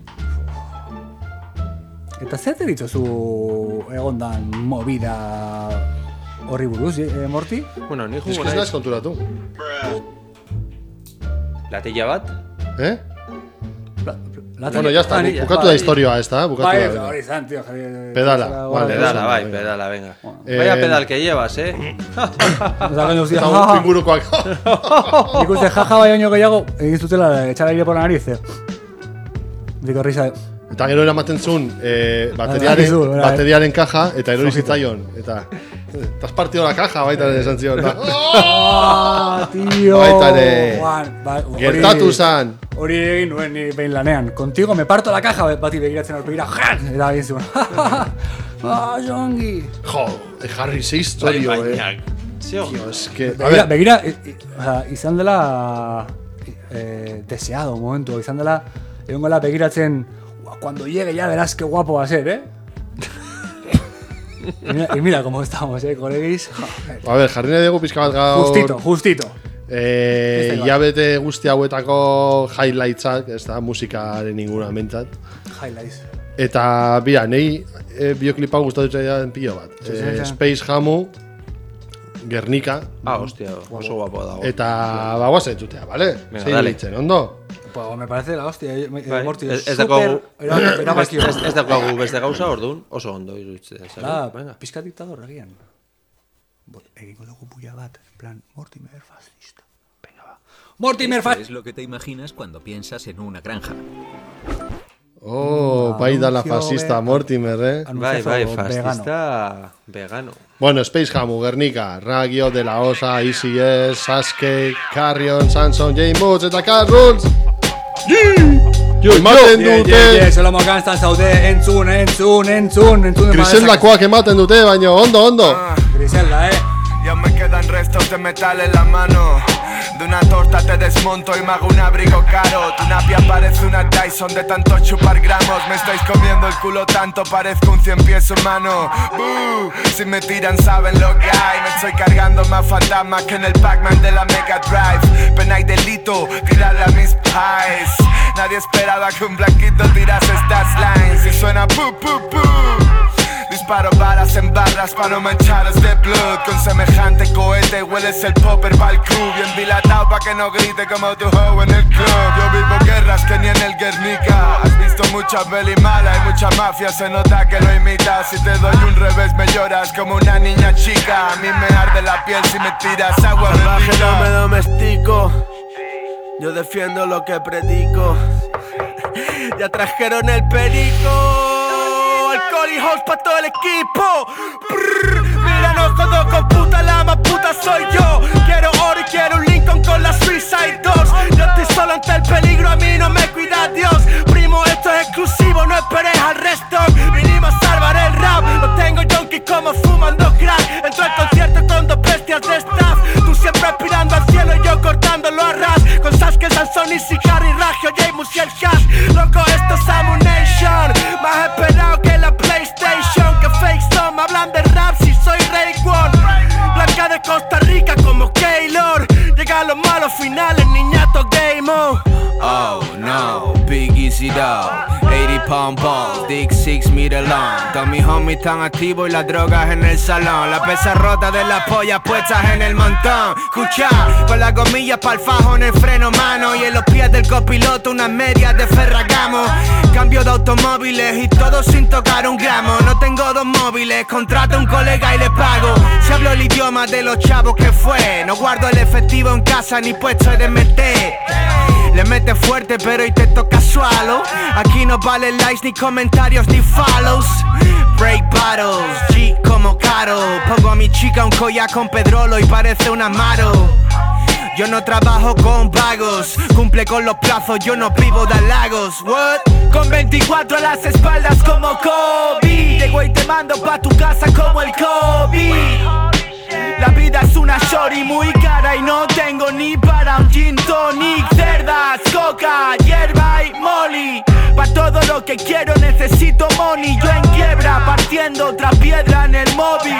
Eta zer deritzozu egondan movida horri buruz, eh, Morty? Bueno, ni jugu naiz. Ez naiz konturatu. Latilla bat? Eh? La, la bueno, ya está, bukatu da historioa, ez da? Bukatu bai, da. Hori zan, tío. Pedala. Vale, pedala, bai, pedala, venga. Eh, Vaya pedal que llevas, eh? Eta un pingurukoak. Nik uste jaja bai oino gehiago, egin zutela echar aire por la nariz, eh? Diko risa... Eta gero eramaten zuen eh, bateriaren, bateriaren kaja, eta erori zitzaion. Eta... Te has partido la caja, baita ere esan zion. Oh, tío! Baita ere... Gertatu zan! Hori egin nuen ni behin lanean. Contigo me parto la caja, bati begiratzen aurpegira. Eta egin zuen. Ah, zongi! Jo, jarri ze historio, eh. Tío, es que... Begira, begira, izan dela... Deseado momentu, izan dela... Egon gola begiratzen... Cuando llegue ya verás qué guapo va a ser, eh. Y mira, y mira cómo estamos, eh, coleguis. A ver, jarri nahi dugu pizka bat gaur... Justito, justito. Eh, Iabete guzti hauetako highlightsak, ez da, musikaren inguna mentzat. Highlights. Eta, bia, nahi e, bioklipa gustatu zaidan pilo bat. Sí, sí, eh, sí. Space Jamu, Gernika. Ah, hostia, oso guapo dago. Eta, ba, guaz entzutea, vale? Venga, Zein dale. Ditzen, ondo? Pues me parece la hostia, eh, Bai, Morty. ez Super... daukagu Erabakio. ez, ez daukagu beste gauza orduan, oso ondo iruditzen. Da, Venga. pizkat diktador egian. Egingo dugu bulla bat, en plan, Mortimer fascista. Venga, va. Mortimer Esto fascista. es lo que te imaginas cuando piensas en una granja. Oh, bai da la fascista Mortimer, eh? Bai, bai, fascista vegano. Bueno, Space Jam, Guernica, Ragio, De La Osa, Easy S, Sasuke, Carrion, Samson, J Moods eta Carruns! Ematen dute! Solamo Gangstan zaude, entzun, entzun, entzun, entzun. Griseldakoak ematen dute, baina ondo, ondo. Griselda, eh. Ya me quedan restos de metal en la mano. De una torta te desmonto y me hago un abrigo caro. Tu napia parece una Dyson de tanto chupar gramos. Me estáis comiendo el culo tanto, parezco un cien pies humano. Buh, si me tiran saben lo que hay. Me estoy cargando más fantasmas que en el Pac-Man de la Mega Drive. Pena y delito, tirarle a mis pies. Nadie esperaba que un blanquito tirase estas lines. Y suena pu pu pu. Disparo varas en barras para no mancharos de blood. Con semejante cohete hueles el popper pa'l crew. Bien dilatado pa' que no grite como tu hoe en el club. Yo vivo guerras que ni en el Guernica. Has visto mucha peli mala y mucha mafia, se nota que lo imitas. Si te doy un revés me lloras como una niña chica. A mí me arde la piel si me tiras agua bendita. No me domestico, yo defiendo lo que predico. Ya trajeron el perico. Alcohol y house pa' todo el equipo. Brrr, mira, no jodo con puta, la más puta soy yo. Quiero oro y quiero un Lincoln con la Suicide dos. Yo estoy solo ante el peligro, a mí no me cuida Dios. Primo, esto es exclusivo, no esperes al resto. Vinimos a salvar el rap, lo tengo junkie como fumando crack. Entro al concierto con dos bestias de staff. Tú siempre aspirando al cielo y yo cortándolo a ras. Con Sasuke, Sansón y Sicari, Ragio, James y el Hash. Loco, esto es Ammunition. Más esperado que la PlayStation, que fake son, me hablan de rap si soy Ray One. Blanca de Costa Rica como Keylor. Llegan los malos finales, niñato game on. Oh no, Big Easy Dog, ochenta pound balls, dick six meter long. Todos mis homies tan activos y las drogas en el salón. La pesa rota de las pollas puestas en el montón. Escucha, con las gomillas pa'l fajo en el freno mano. Y en los pies del copiloto unas medias de Ferragamo. Cambio de automóviles y todo sin tocar un gramo. No tengo dos móviles, contrato a un colega y le pago. Se hablo el idioma de los chavos que fue. No guardo el efectivo en casa ni puesto de meter. Le mete fuerte pero y te toca sualo. Aquí no vale likes ni comentarios ni follows. Break bottles, G como caro. Pongo a mi chica un collar con pedrolo y parece un amaro. Yo no trabajo con vagos, cumple con los plazos, yo no vivo de halagos. What? Con veinticuatro a las espaldas como Kobe. Llego y te mando pa' tu casa como el Kobe. La vida es una shorty muy cara y no tengo ni para un gin tonic. Cerdas, coca, hierba y molly. Pa' todo lo que quiero necesito money. Yo en quiebra partiendo otra piedra en el móvil.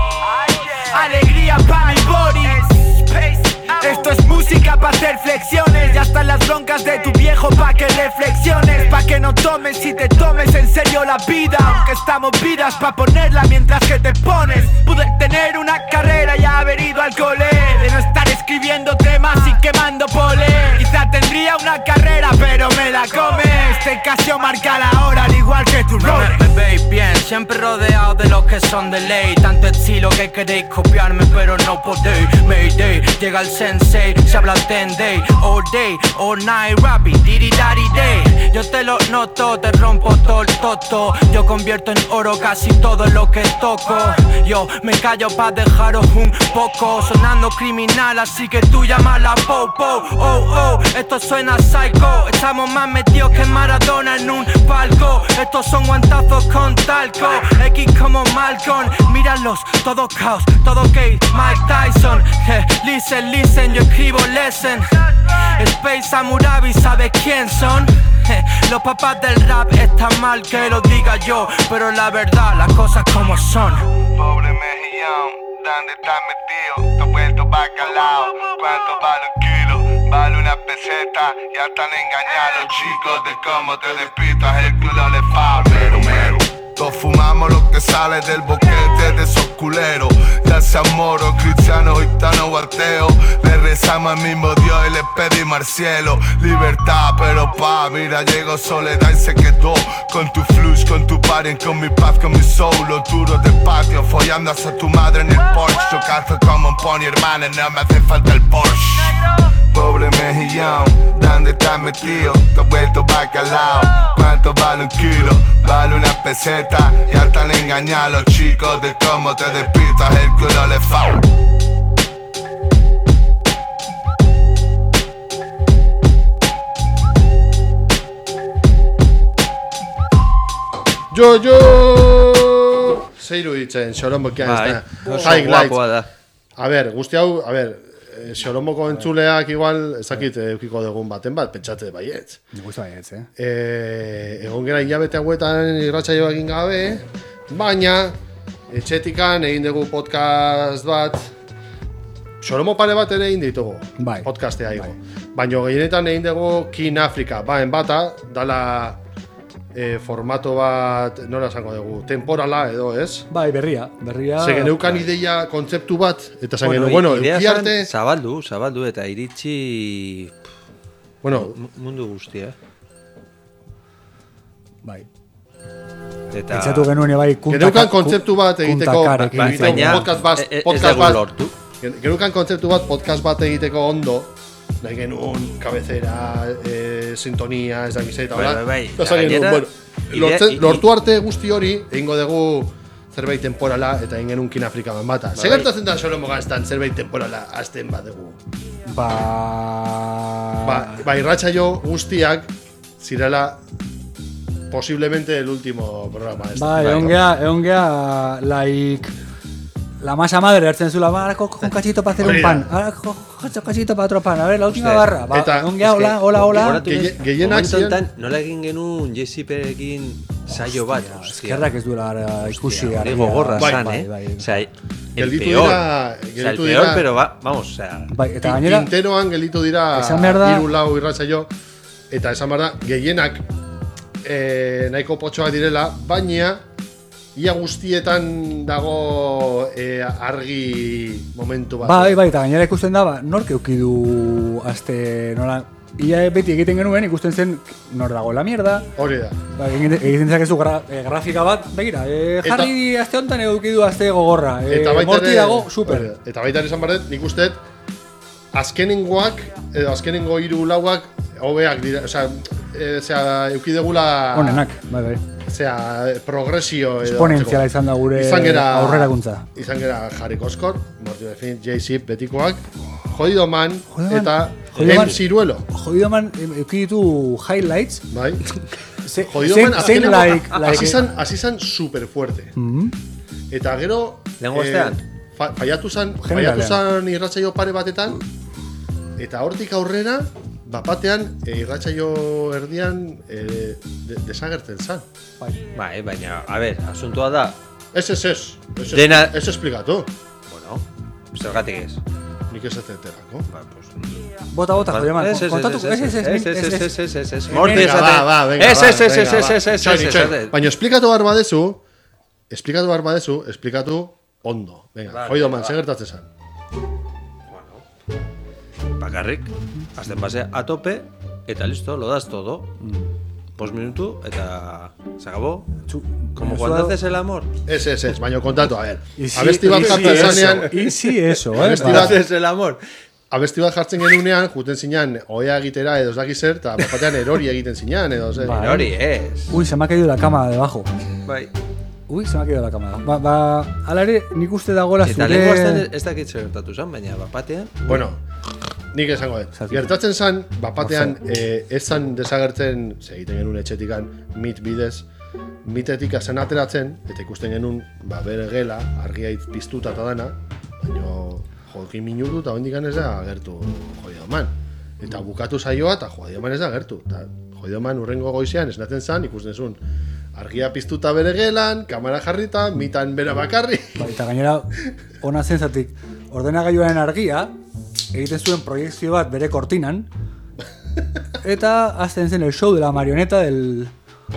Alegría pa' mi body. Esto es música pa' hacer flexiones. Ya están las broncas de tu viejo pa' que reflexiones. Pa' que no tomes y te tomes en serio la vida. Aunque estamos vidas pa' ponerla mientras que te pones. Pude tener una carrera y haber ido al cole. De no estar escribiendo temas y quemando pole. Quizá tendría una carrera pero me la come. Este Casio marca la hora al igual que tu Rolex. Me veis bien, siempre rodeado de los que son de ley. Tanto estilo que queréis copiarme pero no podéis. Mayday, llega el sensei, se habla ten day. All day, all night, rapping, diddy daddy day. Yo te lo noto, te rompo todo el toto. Yo convierto en oro casi todo lo que toco. Yo me callo pa' dejaros un poco. Sonando criminal, así que tú llámala Popo. Oh, oh, esto suena psycho. Estamos más metidos que Maradona en un palco. Estos son guantazos con talco. X como Malcolm, míralos, todo caos, todo gay, Mike Tyson. eh, Listen, listen, yo escribo lesson. Space Samurabi, ¿sabes quién son? Eh, los papás del rap están mal que lo diga yo, pero la verdad, las cosas como son. Pobre mejillón, ¿dónde estás metido? Te has vuelto bacalao. ¿Cuánto vale un kilo? Vale una peseta. Ya están engañados chicos de cómo te despitas. El culo le fa, mero, mero. Todos fumamos lo que sale del boquete de esos culeros. Ya sean moros, cristianos, gitanos o ateos. Le rezamos al mismo Dios y le pedimos al cielo libertad, pero pa, mira, llegó soledad y se quedó. Con tu flush, con tu party, con mi paz, con mi soul. Los duros del patio, follando andas a tu madre en el Porsche. Yo cazo como un pony, hermana, no me hace falta el Porsche. Pobre mejillón, ¿dónde estás metido? Te has vuelto bacalao. ¿Cuánto vale un kilo? Vale una peseta. Ya están engañados los chicos de cómo te despistas el culo le fa. Jo, jo! Zer iruditzen, Xolomokean ez da. Oso Highlights. guapoa da. A ber, guzti hau, a ber, eh, Xolomoko entzuleak igual, ezakit eukiko dugun baten bat, pentsate baietz. Gusta baietz, eh? Eh, egon gara hilabete hauetan irratsaio egin gabe, baina etxetikan egin dugu podcast bat, Xolomo pare bat ere egin ditugu, bai, podcastea bai. Baina gehienetan egin dugu Kin Afrika, baen bata, dala e, formato bat, nola esango dugu, temporala edo, ez? Bai, berria, berria. Ze geneukan ideia, kontzeptu bat, eta zan Bueno, genuen, bueno, idea euki zan arte... zabaldu, zabaldu eta iritsi... Bueno, mundu guztia. Bai. Eta... Pentsatu genuen bai kuntakar... Geneukan kontzeptu bat egiteko... Baina, podcast bat, ez podcast dugu bat, lortu. Geneukan kontzeptu bat, podcast bat egiteko ondo, nahi genuen, kabezera, e, sintonia, ez dakiz eta Bai, hola. bai, bai. Eta zan genuen, Gainera, bueno, idea- lortzen- i- lortu arte guzti hori, egingo dugu zerbait temporala eta egin genuen Kin Afrika ban bata. Bai. Zer gertatzen da Xolomo gaztan zerbait temporala azten bat dugu? Ba... Ba, ba irratsaio guztiak zirela posiblemente el último programa. Este. Bai, egon gea, egon gea, like... La masa madre hartzen zula, ba, ahora cojo un cachito para hacer un Hori da. pan, ahora cojo un cachito para otro pan, a ver, la última Uste, barra, ba, eta- egon gea, hola, hola, hola. Momentu honetan, nola egin genuen Jessiperekin saio bat. Eskerrak ez duela ara ikusi. Hori argia. gogorra Bai, zan, bai, eh? bai. Osea, el Gelditu peor. dira- O sea, el gelditu peor, dira- pero va, vamos, o sea... Bai, eta gainera... Tinteroan gelditu dira Esan behar da- hiru lau irratsaio eta esan behar da gehienak eh, nahiko potxoak direla, baina ia guztietan dago eh, argi momentu bat. Bai, bai, eta gainera ikusten da, ba, nork eukidu aste, nola... Ia beti egiten genuen, ikusten zen nor dago la mierda. Hori da. Ba, egiten egiten zakezu gra, e, grafika bat, begira, e, Eta- jarri aste honetan eukidu aste gogorra. E, Eta baita morti ere- dago, super. hori da. Eta baita ere esan behar dut, nik uste dut, azkenengoak, edo azkenengo hiru lauak, hobeak dira, osea, e, zera, eukidegula... Onenak, bai, bai. Zera, progresio edo... Esponentziala izan da gure izan gera, aurrerakuntza. Izan gera Harry Koskor, Morty Defin, J-Zip, betikoak, Jodido Man, Jodido Man, eta Jodido Lem Man- Ciruelo. Jodido man, euki ditu highlights. Bai. Ze, Jodido zen- Man, zen azkenengo, like, like, hasi zan, hasi zan super fuerte. Mhm. Eta gero... Lehengo astean? fa, faiatu zan, Generalean. faiatu zan irratsaio pare batetan, eta hortik aurrera, bapatean, e, irratsaio erdian e, de, desagertzen zan. Bai, baina, a ver, asuntoa da... Ez, ez, ez. Ez, Dena- ez esplikatu. Bueno, zergatik ez. Nik ez eteterako. Ba, pues... Bota, bota, Jodido man, Ez, ez, kontatu, ez, ez, ez, ez, ez, ez, ez, ez, ez, ez, ez, ez, Venga, Morty va, esaten- va, venga, Ez, va, ez, ez, venga, ez, ez, va. ez, ez, Txori, ez, txori. ez, ez. Baina esplikatu behar badezu, esplikatu behar badezu, esplikatu ondo. Venga, Vale, Jodido Man, va. zer gertatzen zan. Bakarrik, azten base a tope, eta listo, lo das todo. Bost minutu, eta se acabó. Como eso- cuando haces el amor. Ez, ez, ez, baina kontatu, a ver. Y sí, Abesti bat y sí jartzen eso, zanean... y sí eso, eh, Abesti ba. bat, Haces el amor. abesti bat jartzen genunean, juten zinean, oea egitera edo ez dakiz zer, eta batean erori egiten zinean, edo zer. Bai. Hori ez. Uy, se me ha caído la cama debajo. Bai. Uy, se me ha caído la cama. Ba, ba, ala ere, nik uste dagoela Eta zure... lehenko azten ez dakit zer gertatu zen, baina bapatean... Bueno, nik esango dut. Gertatzen zan, bapatean, eh, ez zan desagertzen, ze egiten genuen etxetikan, mit bidez, mitetik zen ateratzen, eta ikusten genuen, ba, bere gela, argia piztuta eta dana, baina jokin minutu eta hondikan ez da agertu Jodido Man. Eta bukatu saioa eta Jodido Man ez da agertu. Eta Jodido Man urrengo goizean esnatzen zan, ikusten zuen, argia piztuta bere gelan, kamera jarrita, mitan bera bakarri. Ba, eta gainera, ona zen zatik, ordenagailuaren argia, egiten zuen proiekzio bat bere kortinan, eta azten zen el show de la marioneta del...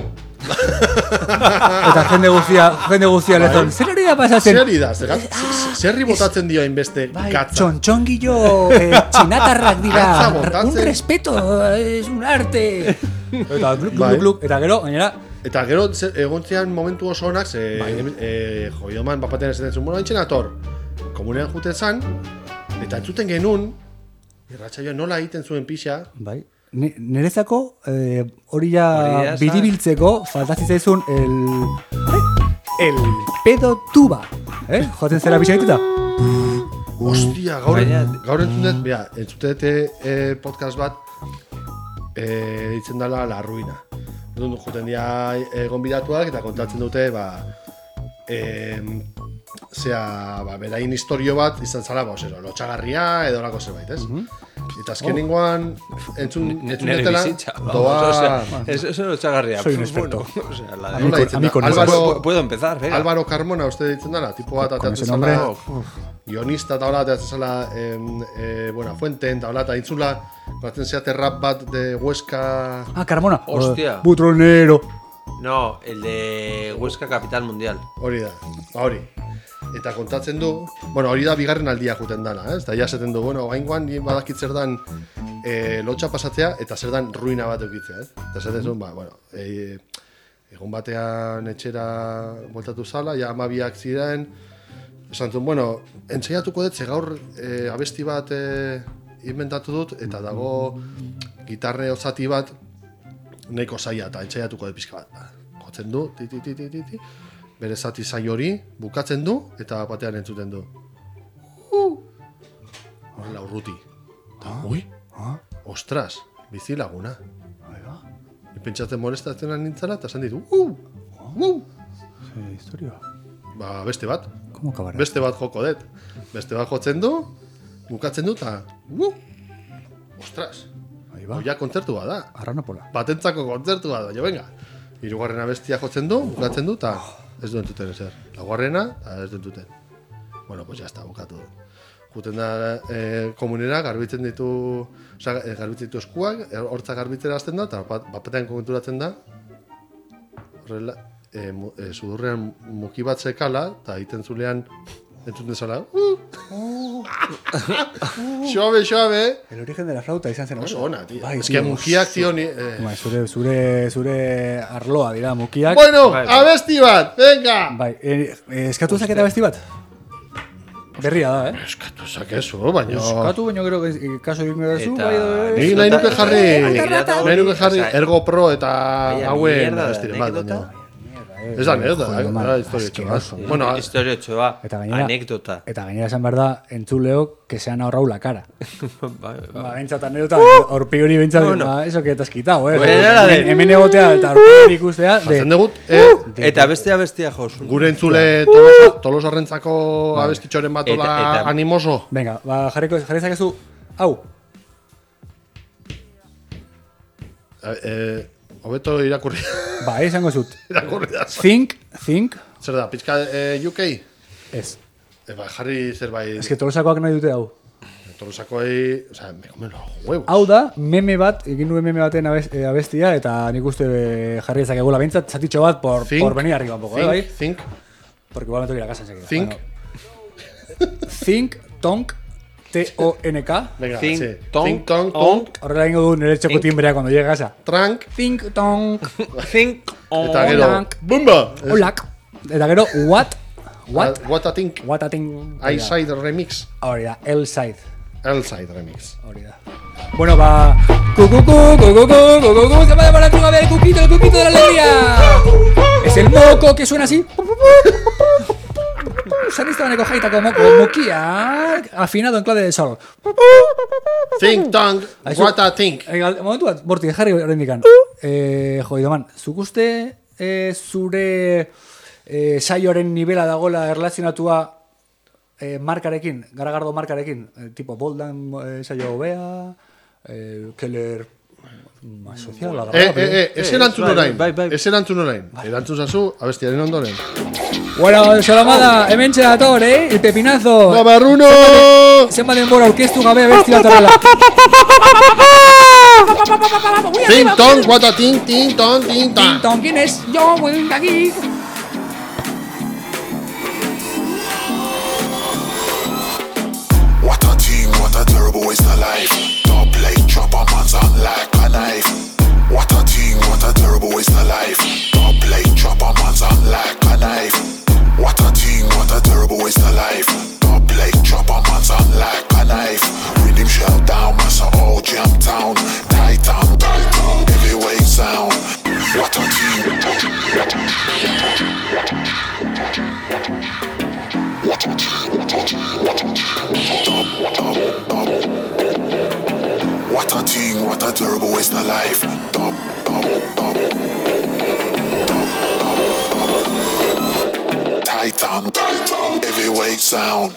eta jende guztia, jende guztia Bai. lezon, zer hori da pasatzen? Zer hori da, zer- zerri botatzen dio hainbeste Bai, gatza. txontxongillo eh, txinatarrak dira, Gatza botatzen. un respeto, es un arte. Eta gluk, gluk, Bai. gluk, gluk, eta gero, gainera, Eta gero egontzean momentu oso honak, ze eh, Joioman bapatean esaten zuen, bueno, haintzen ator, komunean juten zan, eta entzuten genuen, irratsaioa nola egiten zuen pixa. Bai. Nerezako, eh, hori ja biribiltzeko, faltazi zaizun el... El pedo tuba. Eh? Joaten zera pixa dituta. Ostia, gaur, gaur entzun dut, bera, entzuten dute eh, podcast bat, eh, ditzen dela La Ruina. Dut, juten dira egon bidatuak eta kontatzen dute, ba, eh, zea, ba, berain historio bat izan zala, ba, osero, lotxagarria edo lako zerbait, ez? Eta azkenengoan entzun dutela, doa... Eso es lotxagarria. Soy un experto. O sea, la de... A mí con Álvaro, puedo empezar, venga. Álvaro Carmona, uste ditzen dela, tipo bat ateatzen zala, guionista eta hola, ateatzen zala, eh, Buena Fuente, eta hola, eta intzula, batzen zeate rap bat de Huesca... Ah, Carmona. Hostia. Butronero. No, el de Huesca Capital Mundial. Hori da, ba hori. Eta kontatzen du, bueno, hori da bigarren aldia juten dana, eh? Eta ja esaten du, bueno, gaingoan badakit zer dan e, lotxa pasatzea eta zer dan ruina bat eukitzea, eh? Eta esaten zuen, ba, bueno, e, egun batean etxera voltatu zala, ja amabiak ziren, esan zuen, bueno, entzeiatuko dut, ze gaur e, abesti bat e, inventatu dut, eta dago gitarre osati bat nahiko zaila, eta entzeiatuko dut pixka bat. Jotzen du, ti, ti, ti, ti, ti, ti. Bere zati zai hori bukatzen du eta batean entzuten du. Horrela urruti. Ui, ostras, bizi laguna. Pentsatzen molestatzen nintzala eta esan ditu. Uh, uh. Ze historia. Ba, beste bat. Como acabará? Beste bat joko dut. Beste bat jotzen du, bukatzen du eta... Uh, ostras. Oia kontzertu bat da. Arranopola. Batentzako kontzertu bat da, jo venga. Hirugarren abestia jotzen du, bukatzen du eta... Ez du entzuten ezer. Laugarrena, eta ez du entzuten. Bueno, pues ya está, bukatu du. Juten da eh, komunera, garbitzen ditu, oza, garbitzen ditu eskuak, hortza garbitzera azten da, eta bapatean komenturatzen da, horrela, eh, mu, eh, sudurrean muki bat zekala, eta egiten zulean, entzuten zala, uh! Xoabe, xoabe! El origen de la flauta izan zen. Oso ona, tío. Ez que mukiak, tío, ni... Eh. Bai, zure, zure, zure arloa dira mukiak. Bueno, abesti bat, venga! Bai, eh, eskatu zaketa abesti bat? Berria da, eh? Eskatu zakezu, baina... Eskatu, baina gero, kaso egin gara zu, bai, Ni nahi nuke jarri, nahi nuke jarri Ergo Pro eta hauen abestiren bat, baina... Ez da anekdota, da historiotxo bat. Bueno, historiotxo bat, anekdota. Eta gainera esan behar da, entzuleok, que se han ahorrado la cara. Ba, bentsat anekdota, horpi hori bentsat, ba, eso que te has quitado, eh? Hemen egotea eta horpi hori ikustea. Jatzen dugut, eta bestea bestia joz. Gure entzule tolosarrentzako abestitxoren bat ola animoso. Venga, ba, jarriko, jarri zakezu, hau. Eh... Hobeto irakurri. Ba, izango zut. Irakurri da. Think, think. Zer da, pizka eh, U K? Ez. E, ba, jarri zerbait... Ez que tolosakoak nahi dute hau. Tolosakoei... O sea, me comen los huevos. Hau da, meme bat, egin nuen meme baten abestia, eta nik uste jarri ezakegula bintzat, zatitxo bat, por, think, por venir arriba un poco, think, eh, bai? Think. Porque igual me tengo que ir a casa enseguida. Think. Bueno. Think, tonk, T O N K. Venga, think, sí. tonk, think, tonk, tonk. Horrela ingo du nire txoko timbrea cuando llegue a casa. Trank. Think, tonk. Think, eta gero, bumba! Olak. Eta gero, what? What? What a think. What a think. I-side remix. Hori da, L-side. L-side remix. Hori da. Bueno, va. Cucucu, cucucu, cucucu, se va a parar a ver el cuquito, el cuquito de la alegría. Es el moco que suena así. Sanistabaneko jaitako moko mokiak afinado en clave de sol. Think tank, what a think. Momentu bat, borti, jarri horrendikan. Eh, Joidoman, zuk uste eh, zure eh, saioaren nivela dagoela erlazionatua eh, markarekin, garagardo markarekin, eh, tipo Boldan eh, saio hobea, eh, Keller más social, la Eh, eh, eh, ez erantzun orain, ez erantzun orain. Erantzun zazu, abestiaren ondoren. Bueno, Solomada, hemen txerator, eh? El pepinazo. Babarruno! Zenba denbora orkestu gabe abesti bat horrela. Ting tong, guata ting, ting tong, ting tong. Ting tong, ¿quién es? Yo, voy de aquí. What a ting, what a turbo is the life. Top plate chopper man's on like a knife. What a ting, what a turbo is the life. Top waste a life. Top plate, chop a man's on like a knife. Rhythm shell down, massa all jam town. Titan, titan, heavyweight sound. What a team, what a team, what a team. What a team, what a team, what a team. Top, top, top. What a team, what a turbo waste a life. Top, top, top. Titan, titan, heavyweight sound.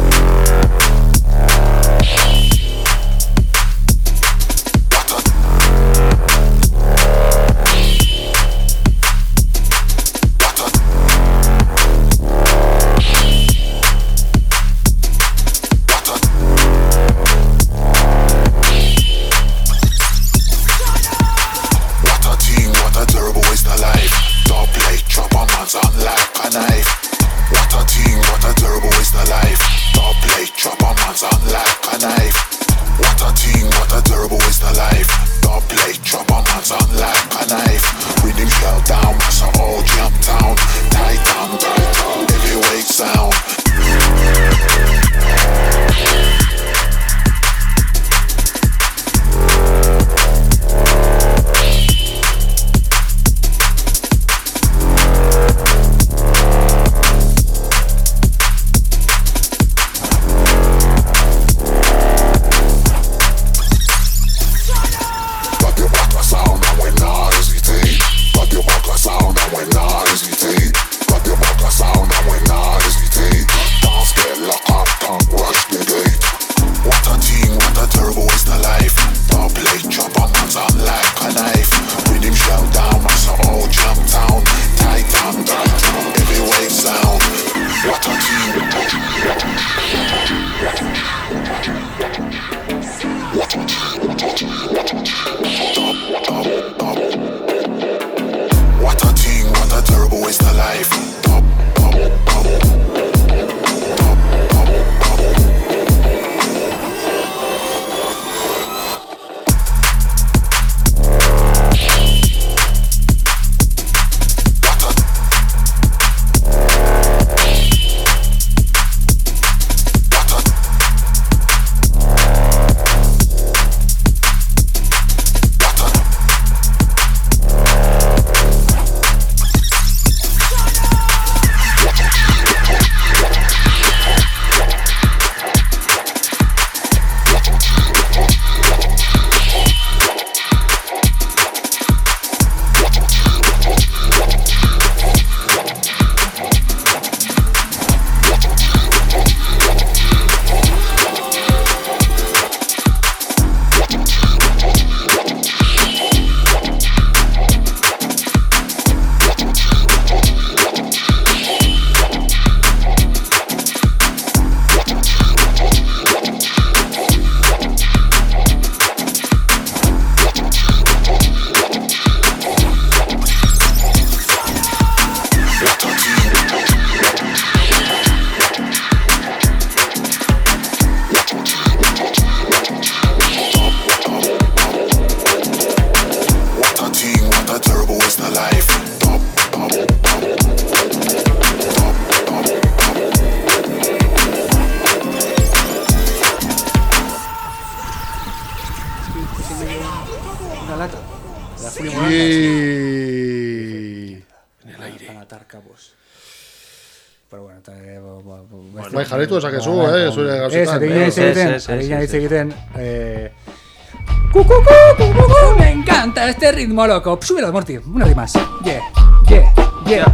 Bai, jarraitu esakezu, eh, zure gauzetan. Ez, atekin hitz egiten, atekin hitz egiten, eh... ¡Cu, cu, cu, cu, cu, cu! ¡Me encanta este ritmo loco! Súbelo, Morty, una vez más. Yeah, yeah, yeah.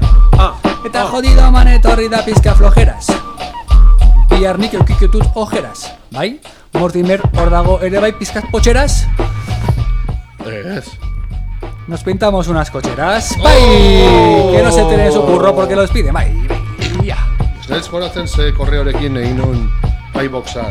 Eta jodido man etorri da pizka flojeras. Bihar nik eukiketut ojeras, bai? Mortimer hor dago ere bai pizkaz potxeras. Ez. Nos pintamos unas cocheras. ¡Bai! Que no se entere su curro porque los pide, bai, bai, ya. Znaiz goratzen ze korreorekin egin nun iBoxa.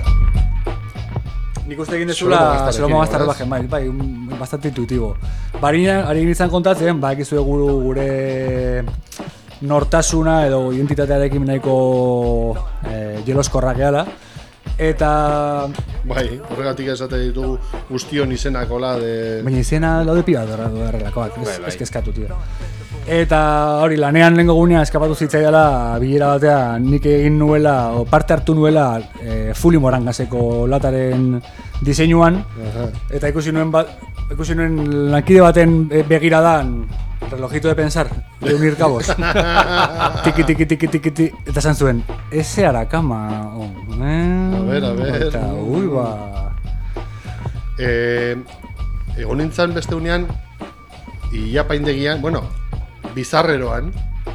Nik uste egin dezula Solomo Gastarro bajen, bai, bai, bastante intuitibo. Barina, ari nintzen kontatzen, ba, ekizu guru gure nortasuna edo identitatearekin nahiko eh, jeloskorrak gehala. Eta... Bai, horregatik esate ditugu guztion izenakola de... Baina izena laude piba horrelakoak, ez kezkatu, tio. Eta hori, lanean lehenko gunean eskapatu zitzaidala bilera batean nik egin nuela, o parte hartu nuela e, Fuli Morangaseko lataren diseinuan. Aha. Eta ikusi nuen, ba, ikusi nuen lankide baten begiradan relojito de pensar, de unir cabos. Tiki, tiki, tiki, tiki, tiki. Eta esan zuen, ese Arakama. Oh, eh? A ver, a ver. Eta, ui, ba... Eh, egon nintzen beste unean, iapaindegian, bueno, bizarreroan.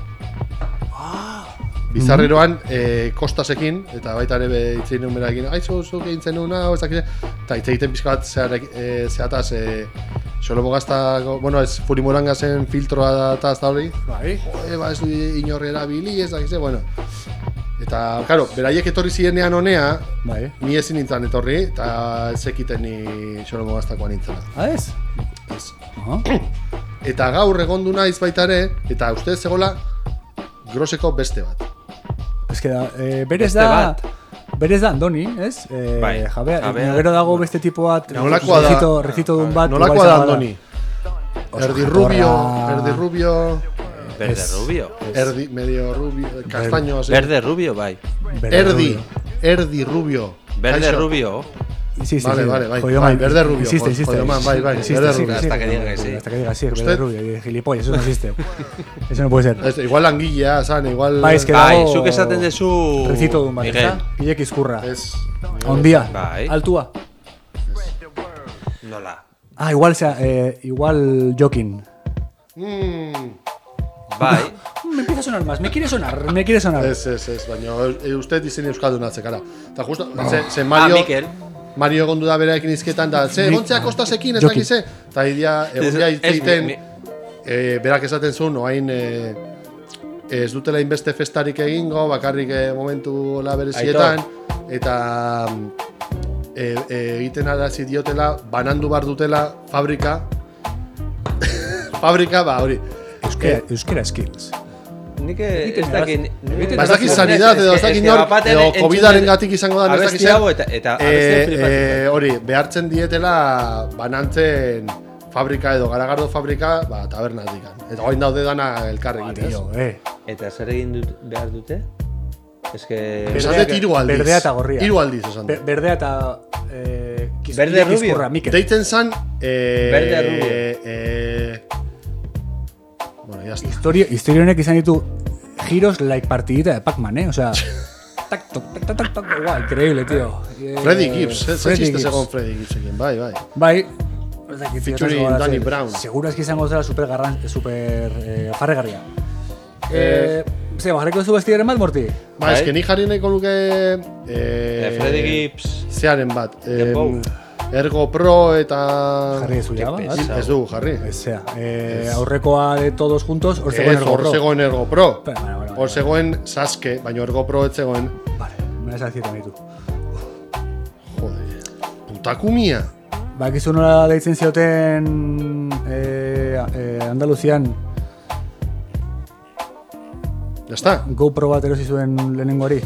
Bizarreroan eh, kostasekin, eta baita ere itzein nuen berakin, aizu, zuk egin zen nuen, hau, ez dakit, eta hitz egiten pixka bat eh, zehataz, eh, Xolomo gazta, bueno, ez Furi Morangasen filtroa eta ez da hori. Bai. Jode, ba, ez du inorri erabili, ez dakit, bueno. Eta, claro, beraiek etorri zirenean honea, bai. Ni ezin nintzen etorri, eta ez ekiten ni Xolomo gaztakoa nintzena. Ah, ez? Ez. Eta gaur egondu naiz baita ere, eta uste zegoela groseko beste bat. Ez que da, eh, berez Beste da... bat. Berez da Andoni, ez? Eh, Bai. Jabea, Jabea. gero dago beste tipo bat, Nolakoa da? recito, recito dun bat. Nolakoa igual da izango Andoni? Erdi rubio, erdi rubio... Verde rubio. Erdi, medio rubio, castaño... Verde rubio, bai. Erdi, erdi rubio. Verde rubio. Sí, sí, vale, sí. vale, bai, Jodido bai, man. verde rubio. Existe, existe. Jodido man, bai, bai, Existe, verde sí, rubio. sí, Hasta que sí, diga que sí. Hasta que diga sí, verde ¿Usted? rubio. Y gilipollas, eso no existe. Eso no puede ser. Ez, igual langilea, zan, igual... Bai, es que Bai, dago... zuk esaten dezu... Recito dun bat, Miguel. ezta? Ilek izkurra. Ez. Ondia. Bai. Altua. Nola. Ah, igual, sea, eh, igual Jokin. Mm. Bai. Me empieza a sonar más, me quiere sonar, me quiere sonar. Ez, ez, ez, baina e, uste dizen euskaldun atzekara. Eta justo, ze, ze Mario... Ah, Mikel. Mario egondu da beraekin izketan da, ze, egontzea kostasekin, ez Jokin. dakiz, ze? Eta idia, egontzea Ez, itzeiten, mi- e, berak esaten zuen, oain, e, ez dutela inbeste festarik egingo, bakarrik e, momentu la berezietan, eta e, e, egiten arazi diotela, banandu bar dutela fabrika, fabrika, ba, hori. Euskera, euskera skills. Nik ez dakit... Ba, ez dakit sanidad edo ez dakit nor, edo covidaren gatik izango da, ez dakit Abesti hau eta, eta Eh, abesti eh, flipatzen. hori, behartzen dietela banantzen fabrika edo garagardo fabrika, ba, tabernatik. Eta orain daude dana elkarrekin, ez? Tío, eh. Eta zer egin dut, behar dute? Ez que... Esan dut hiru aldiz. Berdea eta gorria. Hiru aldiz esan Be- dut. Berdea eta... Eh, kiz- Berde Ilek rubio. izkurra, Mikel. Deitzen zan... Eh, Berde rubio. Eh, bueno, ya está. Historia, historia honek izan ditu giros like partidita de Pac-Man, eh? O sea... tac, toc, tac, tac, tac, tac, guau, increíble, tío. Eh, Freddy Gibbs, ez Freddy existe Gibbs. segon Freddy Gibbsekin, bai, bai. Bai, ez dakit, tío, Featuring ez dakit, Danny ez- Brown. Seguro eski izango zela super garran, super eh, jarregarria. Eh, ze, bajarriko zu bestiaren bat, Morti? Ba, eske ni jarri nahiko nuke... Eh, Eh, Freddy Gibbs. Zearen bat. The Eh, Bow. Ergo Pro eta... Jarri ezu ja, bat? Ez du, jarri. Ezea, eh, aurrekoa de todos juntos, hor zegoen Ez, Ergo hor Pro. zegoen Ergo Pro. Bueno, bueno, bueno, Hor zegoen Sasuke, baina Ergo Pro ez zegoen. Vale, me das a decir también tú. Joder. Putakumia. Bakizu nola deitzen zioten eh, eh, Andaluzian Ya está. GoPro bat erosi zuen lehenengo hori.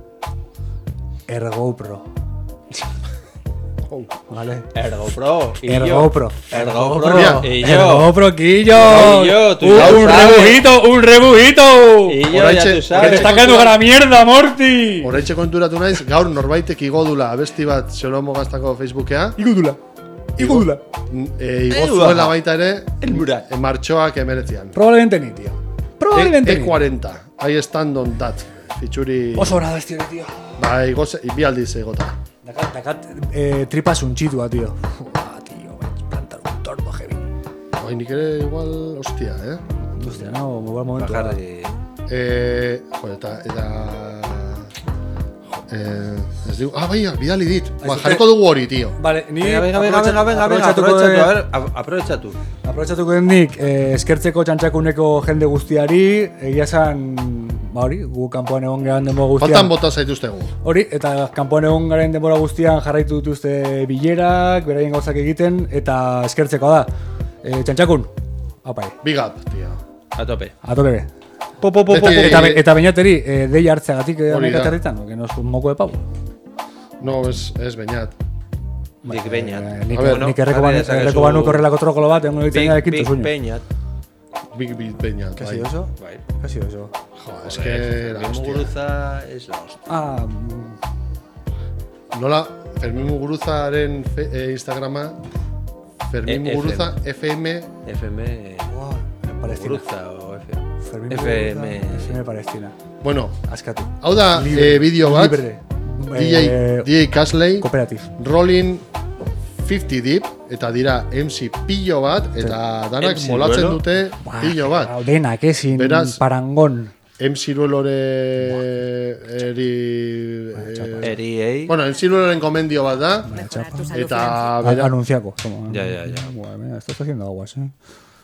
Ergopro. Vale. Ergopro. y yo. Ergopro. Ergopro. Y yo. Ergopro, Quillo. Y yo, tú un, ya un sabes. rebujito, un rebujito. Y yo, ya Oraintxe- tú sabes. Que te está quedando la mierda, Morty. Oraintxe konturatu naiz, gaur norbaitek igodula abesti bat Xolomo gaztako Facebookea. Igudula. Igudula. E, igozuela baita ere, Elmura. e, martxoak emeretzian. Probablemente ni, tío. Probablemente E, ni. E40, ahí están don dat. Fitxuri... Oso brado este tío. Ba, igoz, bi aldiz egota. Dakat, dakat, eh, tripa suntxitua, tío. Ua, tío, plantar un tordo heavy. Bai, nik ere igual, hostia, eh? Hostia, no, igual momentu. da. Bajarri. Eh, jo, eta, eta... Eh, ez digu, ah, bai, bidali dit. Ba, Aizute- jarriko dugu hori, tío. Vale, ni Venga, venga, venga, venga, venga, venga, aprobetxatuko aprobetxatu, de- a ver, a- aprobetxatu. Aprobetxatuko den nik, eh, eskertzeko txantxakuneko jende guztiari, egia esan, ba hori, gu kanpoan egon garen denbora guztian. Faltan bota zaituztegu. Hori, eta kanpoan egon garen denbora guztian jarraitu dituzte bilerak, beraien gauzak egiten, eta eskertzeko da. Eh, txantxakun, apai, Big up, tío. A tope. a tope be. Po, po, po, po, Beti- po. Eta, be- eta bainateri, eh, deia hartzeagatik eh, Hori da. amekaterritan, que no es un moco de pavo. No, ez, ez beñat. Nik beñat. Eh, nik, A ver, nik erreko jarri banu, dezakezu erreko banuko horrelako trokolo bat, egon ditzen Big, da ekintu big suño. beñat. Big Beat Peña. ¿Qué ha sido eso? Bai. ¿Qué ha sido eso? Joder, es que la Fermín hostia. Muguruza es la hostia. Ah, Nola, Fermín Muguruzaren fe, eh, Instagrama, Fermín E- Muguruza F M. F M. Palestina. Muguruza o F M. Fermín F M. Muguruza, F M Palestina. Bueno, Askatu. hau da Libre. eh, bideo bat, Libre. D J, Eh, D J Casley, Cooperative. Rolling fifty Deep, eta dira M C pillo bat, eta danak M C molatzen duelo. dute pillo bat. Buah, denak, eh, sin Beraz- parangón. M C Duelore eri... eh, Eri, ei. Bueno, M C Dueloren komendio bat da, eta An- bera... Anunciaco. Toma. Ya, ya, ya. Buah, mira, esto está haciendo aguas, eh.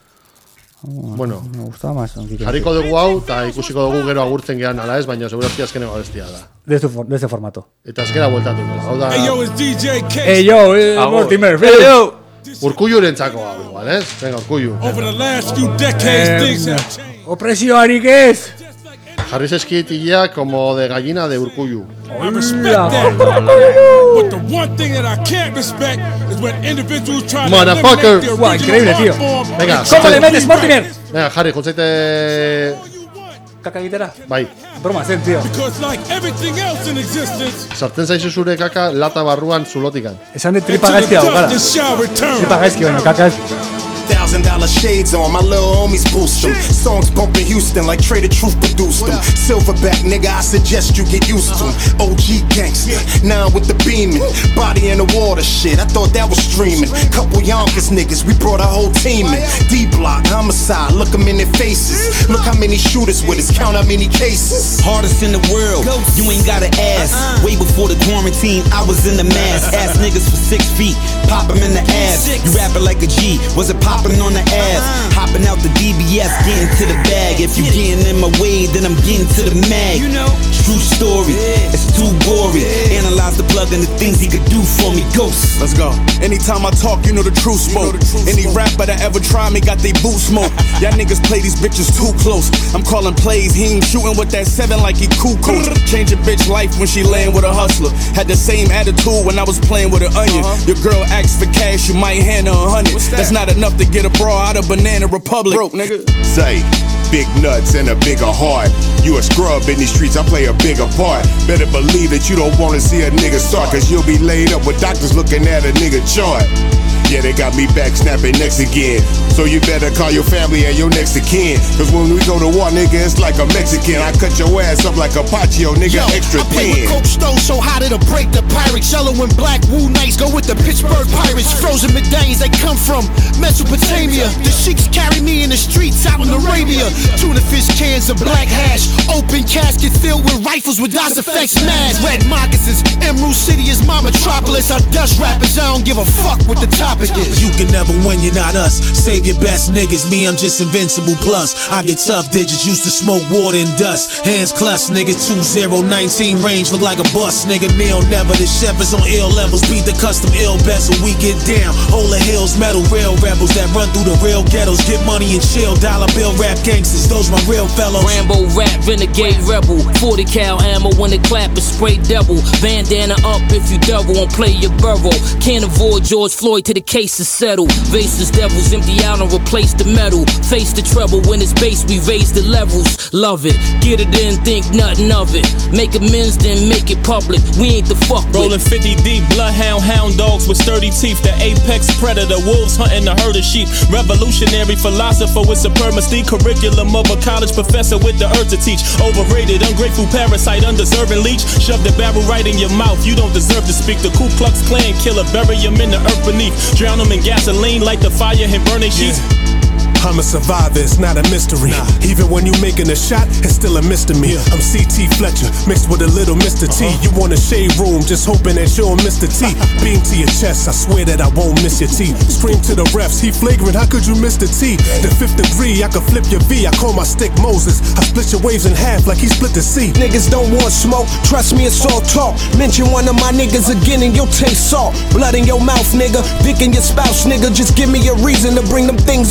Buah, Bueno. me gustaba más. aunque- Jarriko dugu hau, eta ikusiko dugu gero agurtzen gehan ala ez, baina segurazki azkeneko bestia da. De este, for- de este formato. Eta azkera bueltatuko. Hau da... Hey yo, it's D J K. Hey yo, eh, Agur. Mortimer. Hey, yo. Urkullurentzako hau igual, ez? Venga, Urkullu. Over the last few decades, things Eh, have changed. Opresioarik ez. Jarri zeskitila como de gallina de Urkullu. I respect that. But the one thing that I can't respect is when individuals try to Motherfucker. eliminate the Buah, original increíble, tío. art form. Venga, ¿Cómo le metes, Mortimer? Venga, Jarri, juntzaite... Kaka egitera. Bai, Broma zen, tío. Because like everything else in existence, sartzen zaizu zure kaka lata barruan zulotikan. Esan de tripa until gaizki the hau, gara. darkness shall return. Tripa gaizki, bueno, kaka ez. Thousand dollar shades on, my little homies boost them. Songs bumping Houston like Trader Truth produced them. Silverback nigga, I suggest you get used to 'em. O G gangster, now with the beaming, body in the water shit. I thought that was streaming. Couple Yonkers niggas, we brought a whole team in. D block, homicide, look 'em in their faces. Look how many shooters with us, count how many cases. Hardest in the world, you ain't gotta ask. Way before the quarantine, I was in the mask. Ass niggas for six feet, pop 'em in the ass. You rapping like a G, was it popping on the ass? Hopping out the D B S, getting to the bag. If you getting in my way, then I'm getting to the mag. True story, it's too gory. Analyze the plug and the things he could do for me, ghost. Let's go. Anytime I talk, you know the truth smoke. Any rapper that ever tried me got they boot smoke. Y'all niggas play these bitches too close. I'm calling plays, he ain't shooting with that seven like he cuckoo. Change a bitch life when she laying with a hustler. Had the same attitude when I was playing with an onion. Your girl asks for cash, you might hand her a hundred. That's not enough to get a bra out of Banana Republic. Broke, nigga. Say, big nuts and a bigger heart. You a scrub in these streets, I play a bigger part. Better believe that you don't wanna see a nigga start, cause you'll be laid up with doctors looking at a nigga chart. Yeah, they got me back snapping next again. So you better call your family and your next of kin. Cause when we go to war, nigga, it's like a Mexican. I cut your ass up like a Pacho, nigga, Yo, extra I play with thin. coke stove so hot it'll break the Pyrex. Yellow and black Wu Knights go with the Pittsburgh Pirates. Frozen medallions, they come from Mesopotamia. The sheiks carry me in the streets out in Arabia. Tuna fish cans of black hash. Open casket filled with rifles with DOS effects mask. Red moccasins. Emerald City is my metropolis. Our dust rappers, I don't give a fuck what the topic is. You can never win, you're not us. Save your best niggas, me, I'm just invincible. Plus, I get tough digits, used to smoke water and dust. Hands clutched, nigga, two zero nineteen range, look like a bus, nigga. Neil never, the chef is on ill levels. Beat the custom ill best, so we get down. Hold the hills, metal, real rebels that run through the real ghettos. Get money and chill, dollar bill rap gangsters, those my real fellows. Rambo rap, renegade rebel. forty cal ammo when the clap is spray devil. Bandana up if you double, won't play your burrow. Can't avoid George Floyd till the case is settled. Vases devils empty out and replace the metal. Face the treble when it's bass, we raise the levels. Love it, get it in, think nothing of it. Make amends, then make it public. We ain't the fuck with. Rolling fifty deep, bloodhound, hound dogs with sturdy teeth. The apex predator, wolves hunting the herd of sheep. Revolutionary philosopher with supremacy. Curriculum of a college professor with the urge to teach. Overrated, ungrateful parasite, undeserving leech. Shove the barrel right in your mouth, you don't deserve to speak. The Ku Klux Klan killer, bury him in the earth beneath. Drown them in gasoline, light the fire and burn their sheets. I'm a survivor, it's not a mystery. Nah. Even when you making a shot, it's still a misdemeanor. Yeah. I'm C T Fletcher, mixed with a little Mister T. Uh-huh. You want a shade room, just hoping that you're Mister T. Beam to your chest, I swear that I won't miss your T. Scream to the refs, he flagrant, how could you miss the T? The fifth degree, I could flip your V, I call my stick Moses. I split your waves in half like he split the sea. Niggas don't want smoke, trust me it's all talk. Mention one of my niggas again and you'll taste salt. Blood in your mouth, nigga, dick in your spouse, nigga. Just give me a reason to bring them things back out.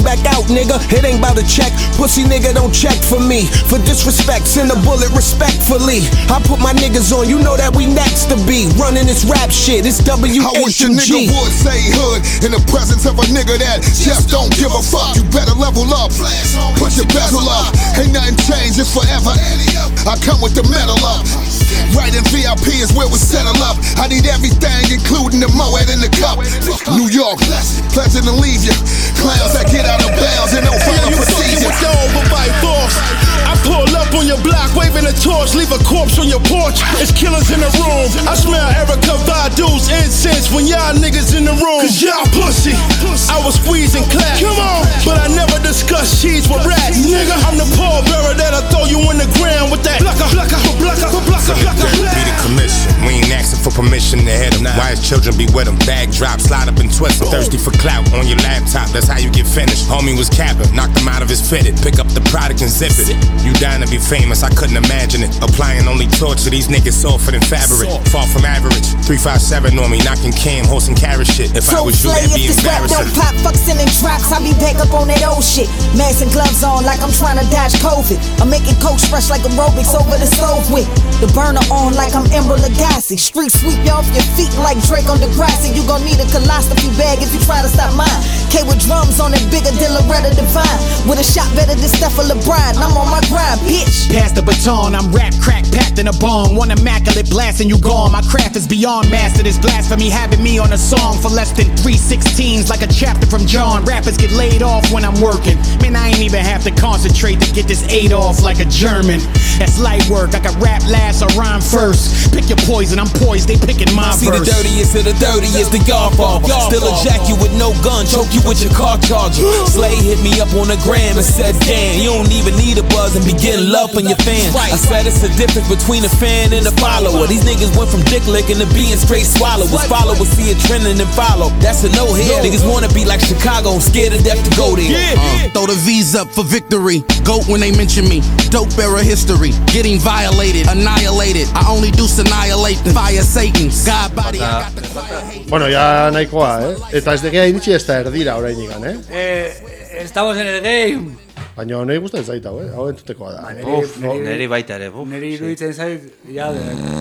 nigga. It ain't about a check. Pussy nigga don't check for me. For disrespect, send a bullet respectfully. I put my niggas on, you know that we next to be. Running this rap shit, it's W I wish H a and nigga G. would say hood in the presence of a nigga that just don't give a fuck. You better level up, put your bezel up. Ain't nothing changed, it's forever. I come with the metal up. Right in V I P is where we settle up. I need everything, including the Moet in the cup. New York, pleasant to leave you. Clowns that get out of bounds and don't follow procedure. With the overbite force. I pull up on your block, waving a torch, leave a corpse on your porch. It's killers in the room. I smell Erica Badu's incense when y'all niggas in the room. Cause y'all pussy. I was squeezing clap. Come on. But I never discuss cheese with rats. Nigga, I'm the pallbearer that'll throw you in the ground with that. Blocka, blocka, blocka, blocka, blocka. Be the commission. We ain't asking for permission to hit him. Why his children be with him? Bag drop, slide up and twist him. Thirsty for clout on your laptop. That's how you get finished. Homie was capping, knocked him out of his fitted. Pick up the product and zip it. You dying to be famous, I couldn't imagine it. Applying only torture, these niggas softer than fabric. Far from average. three five seven on me, knocking cam, horse and carrot shit. If I was you, that'd be if this rap don't embarrassing. pop, fuck sending drops, I be back up on that old shit. Mask and gloves on like I'm trying to dodge COVID. I'm making coach fresh like aerobics over the stove with the burner on like I'm Emerald Lagasse. Street sweep you off your feet like Drake on Degrassi. You gon' need a colostomy bag if you try to stop mine. K with drums on it bigger than Loretta Devine. With a shot better than Stephen LeBron. I'm on my grind, bitch. Pass the baton, I'm rap crack packed in a bong. One immaculate blast and you gone. My craft is beyond master. This blasphemy having me on a song for less than three sixteens like a chapter from John. Rappers get laid off when I'm working. Man, I ain't even have to concentrate to get this eight off like a German. That's light work. I got rap last or rhyme first. Pick your poison, I'm poised, they picking my See verse. the dirtiest of the dirtiest, the Godfather. Still a jack you with no gun, choke you with your car charger. Slay hit me up on the gram and said, damn, you don't even need a buzz and begin love from your fans. I said it's the difference between a fan and a follower. These niggas went from dick licking to being straight swallowers. Followers see it trending and follow. That's a no hit. Niggas wanna be like Chicago, I'm scared to death to go there. Uh, throw the V's up for victory. Goat when they mention me. Dope era history. Getting violated, annihilated. I only do annihilate them. Fire Satan's. God body, I got the fire. Bueno, ya nahikoa, eh? Eta ez dekea iritsi ez da erdira orain igan, eh? Eh, estamos en el game. Baina nahi gustatzen zait hau, eh? Hau entzutekoa da. Uf, neri baita ere, uf. Neri iruditzen zait, ya,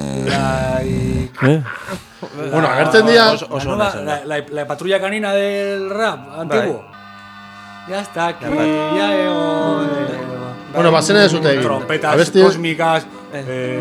like... Eh? Bueno, agertzen dira... La, nueva, la, la, la patrulla canina del rap antiguo. Ya está aquí, ya llegó... Bueno, bazena ez zute egin. Trompetas Abesti... cósmicas... Eh...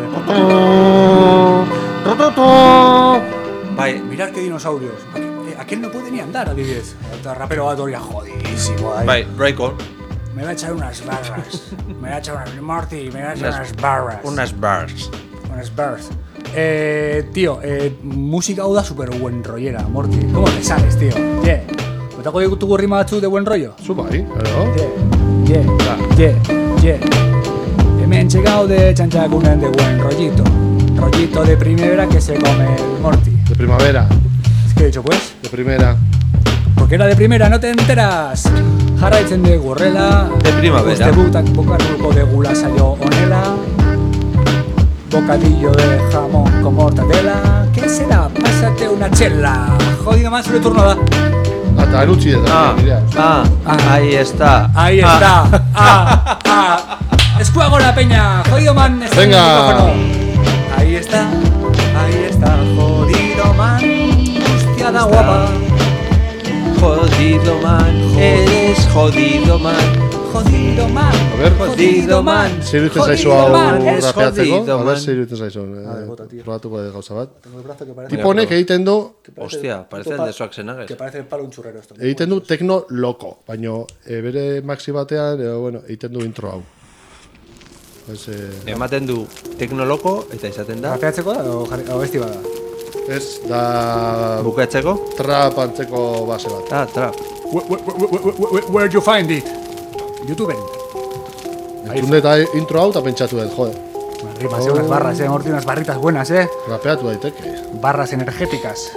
Bai. Mirad qué dinosaurios. Aquel no puede ni andar, adibidez. El rapero va todavía jodidísimo ahí. Bai, Raycon. Me va a echar unas barras. Me va a echar unas... Morty, me va a echar unas, unas barras. Unas bars. Unas bars. Eh, tío, eh, música hau da super buen rollera, Morty. ¿Cómo te sales, tío? Yeah. ¿Botako ditugu rima batzu de buen rollo? Zu bai, claro. Yeah, yeah, yeah, yeah. Hemen gaude txantxakunen de buen rollito. Rollito de primavera que se come el Morty. De primavera. ¿Qué he dicho, pues? De primera. Porque era de primera, no te enteras. Jarraitzen dugu horrela. De primavera. Uste butak bokarruko degula saio honela. Bocadillo de jamón con mortadela. ¿Qué será? Pásate una chela. Jodido más, zure turno da. Ata erutzi eta. Ah, ah, ahí está. Ahí ah. está. Ah, ah. Escuago la peña. Jodido man. Está Venga. en el micrófono. Ahí está. Ahí está. Jodido man. Hostiada guapa. Jodido man. Eres jodido man. Jodido man. A ver, jodido man. Zer iruditzen zaizu hau rapeatzeko? A ver, man. zer iruditzen zaizu. Probatuko de gauza bat. Tengo el brazo que parece... Tipo honek egiten du... Hostia, parece el de Schwarzenegger. Que parece el palo un churrero esto. Egiten du tekno loko, baina e, bere maxi batean, e, bueno, egiten du intro hau. Ez, e... Ematen du teknoloko eta izaten da. Rapeatzeko da o, o besti bada? Ez, da... Bukatzeko? Trap antzeko base bat. Ah, trap. Where'd you find it? YouTubeen. Entzun eta intro hau eta pentsatu dut, jode. Rimas, oh. Unas barras, eh, Morty, unas barritas buenas, eh. Rapeatu daiteke. Barras energéticas.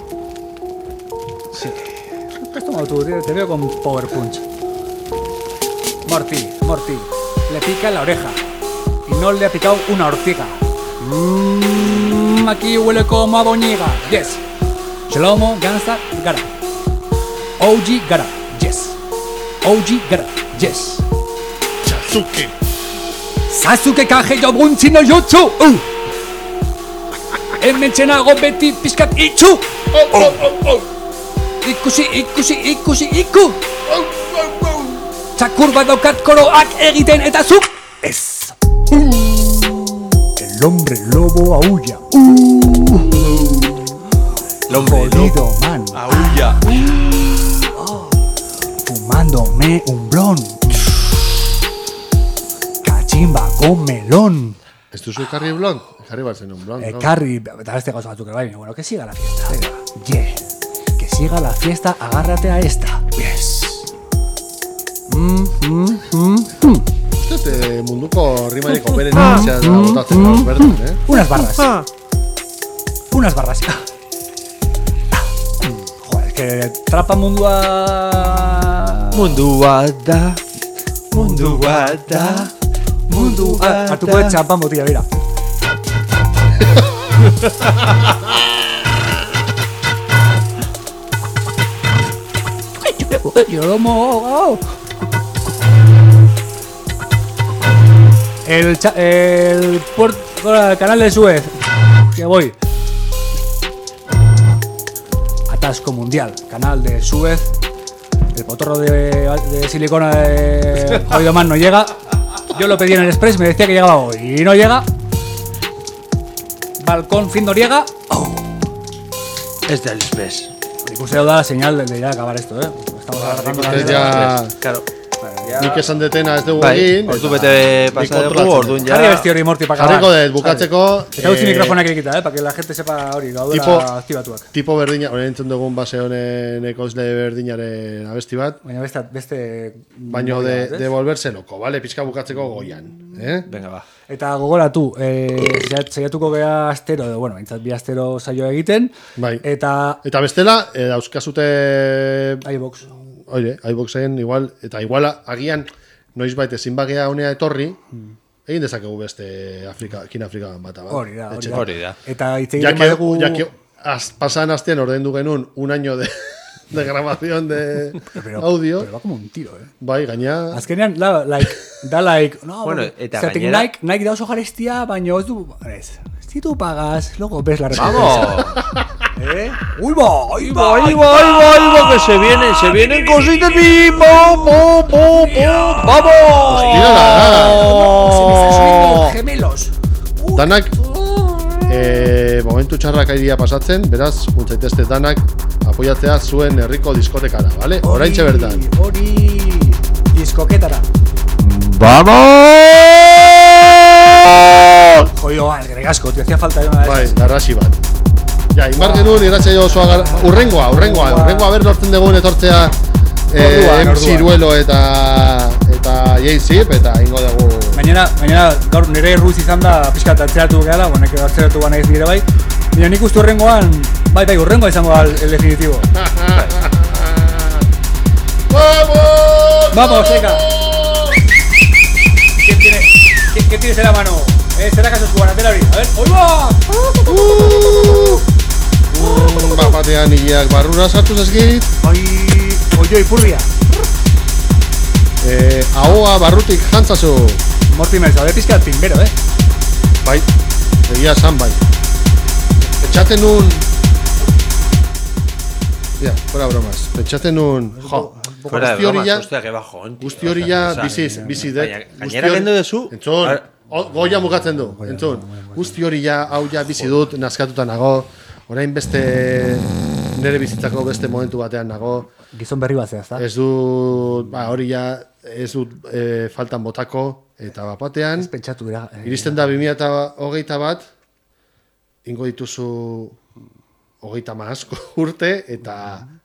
Sí. ¿Qué has tomado tú? Te veo con Power Punch. Morty, Morty, le pica en la oreja. Y no le ha picado una ortiga. Mmm, aquí huele como a boñiga. Yes. Shlomo, Gangsta, Gara. O G, Gara. Yes. O G gara, yes. Sasuke. Sasuke kage jobuntzin no jutsu. Uh. Hemen txenago beti pizkat itxu. Oh, oh, oh, oh. Ikusi, ikusi, ikusi, iku. Txakur bat daukat koroak egiten eta zuk ez. El hombre lobo aúlla. Uh. El hombre Jodido, lobo man. aúlla. Oh. Fumándome un blon. Cachimba con melón. ¿Ez duzu ekarri blond? Ekarri bat zen un blond. Ekarri, eta beste gauza batzuk ere bai, bueno, que siga la fiesta. Yeah. Que siga la fiesta, agárrate a esta. Yes. Mm, mm, mm, mm. Uste, munduko rimarik operen izan da botatzen gaur bertan, eh? Unas barras. Unas barras. Joder, es que trapa mundua... Mundua da, mundua da, mundua da. Hartuko de txampan botilla, mira. Yoromo. El, cha el puerto, el canal de Suez. Que voy. Atasco mundial. Canal de Suez. El potorro de, de silicona de Oído Man no llega. Yo lo pedí en el Express, me decía que llegaba hoy. Y no llega. Balcón fin Noriega. Oh. Es del Express. Y puse da la señal de, de ya acabar esto, eh. Estamos agarrando la ya... Claro. Nik esan detena ez dugu bai, egin. Ordu bete pasa dugu, orduan ja... Jarri besti hori morti pa acabar. Jarriko dut, bukatzeko... Eta utzi mikrofonak ekita, eh, para que la gente sepa hori, gaudela aktibatuak. Tipo berdina, hori entzun dugun base honen ekosle berdinaren abesti bat. Baina beste... beste baino de, de volverse loco, vale? Pizka bukatzeko goian, eh? Venga, ba. Eta gogoratu, eh, saiatuko gea astero, edo, bueno, entzat bi astero saio egiten. Bai. Eta... Eta bestela, eh, dauzkazute... iVox. Oire, iVoxen igual, eta igual agian noizbait ezin bagea honea etorri, hmm. egin dezakegu beste Afrika, Kina Afrikan bata, bat. Hori da, hori da. Hori da. Eta hitz egiten badugu... Ya que pasan astean ordendu genuen un año de, de grabación de pero, audio. Pero va como un tiro, eh. Bai, gaina... Azkenean, da, like, da like... No, bueno, eta zertik gainera... Nike, Nike da oso garestia, baina ez du... Ez, si tú pagas, luego ves la recompensa. ¡Vamos! ¿Eh? ¡Uy, va! ¡Uy, va! ¡Uy, va! ¡Uy, va! ¡Uy, va! ¡Que se vienen! ¡Se vienen cositas! ¡Y pum, pum, pum, pum! ¡Vamos! Se me está subiendo gemelos. Danak, eh, momentu txarrak airia pasatzen, beraz, untzaitezte danak apoiatzea zuen herriko diskotekara, vale? Oraintxe bertan. Hori... diskoketara. ¡Vamos! Jodido, ah, gregasco, te hacía falta una de bai, garrasi bat. Ja, inbar genuen irratxe jo osoa gar... Urrengoa, urrengoa, urrengoa ber nortzen dugun etortzea eh, M C Ruelo eta eta J-Zip eta ingo dugu... Gainera, gainera, gaur nire Ruiz izan da pixka atzeratu gehala, bueno, eke atzeratu gana ez nire bai. Baina nik uste urrengoan, bai, bai, urrengoa izango da el definitivo. ¡Vamos! ¡Vamos, Eka! ¿Quién tiene, quién, quién tiene la mano? Eh, ¿será acaso su guanatela ahorita? A ver, ¡hoy va! Uh! Uh, bat batean hileak barrura sartu zezgit. Oi, oio ipurria. Eh, ahoa barrutik jantzazu. Mortimer, zabe pizka timbero, eh? Bai, egia esan bai. Pentsaten nun... Ya, fuera bromas. Pentsaten nun... Jo, fuera de bromas, hostia, que bajo. Guzti hori ja biziz, bizi dek. Gainera gendu dezu... Entzun, goia mugatzen du, entzun. Guzti hori ja, hau ja bizi dut, naskatuta nago. Orain beste nire bizitzako beste momentu batean nago. Gizon berri bat zehaz, da? Ez dut, ba, hori ja, ez dut e, faltan botako, eta bat batean. Ez pentsatu dira. Eh, iristen da bi mila hogeita bat, ingo dituzu hogeita maasko urte, eta...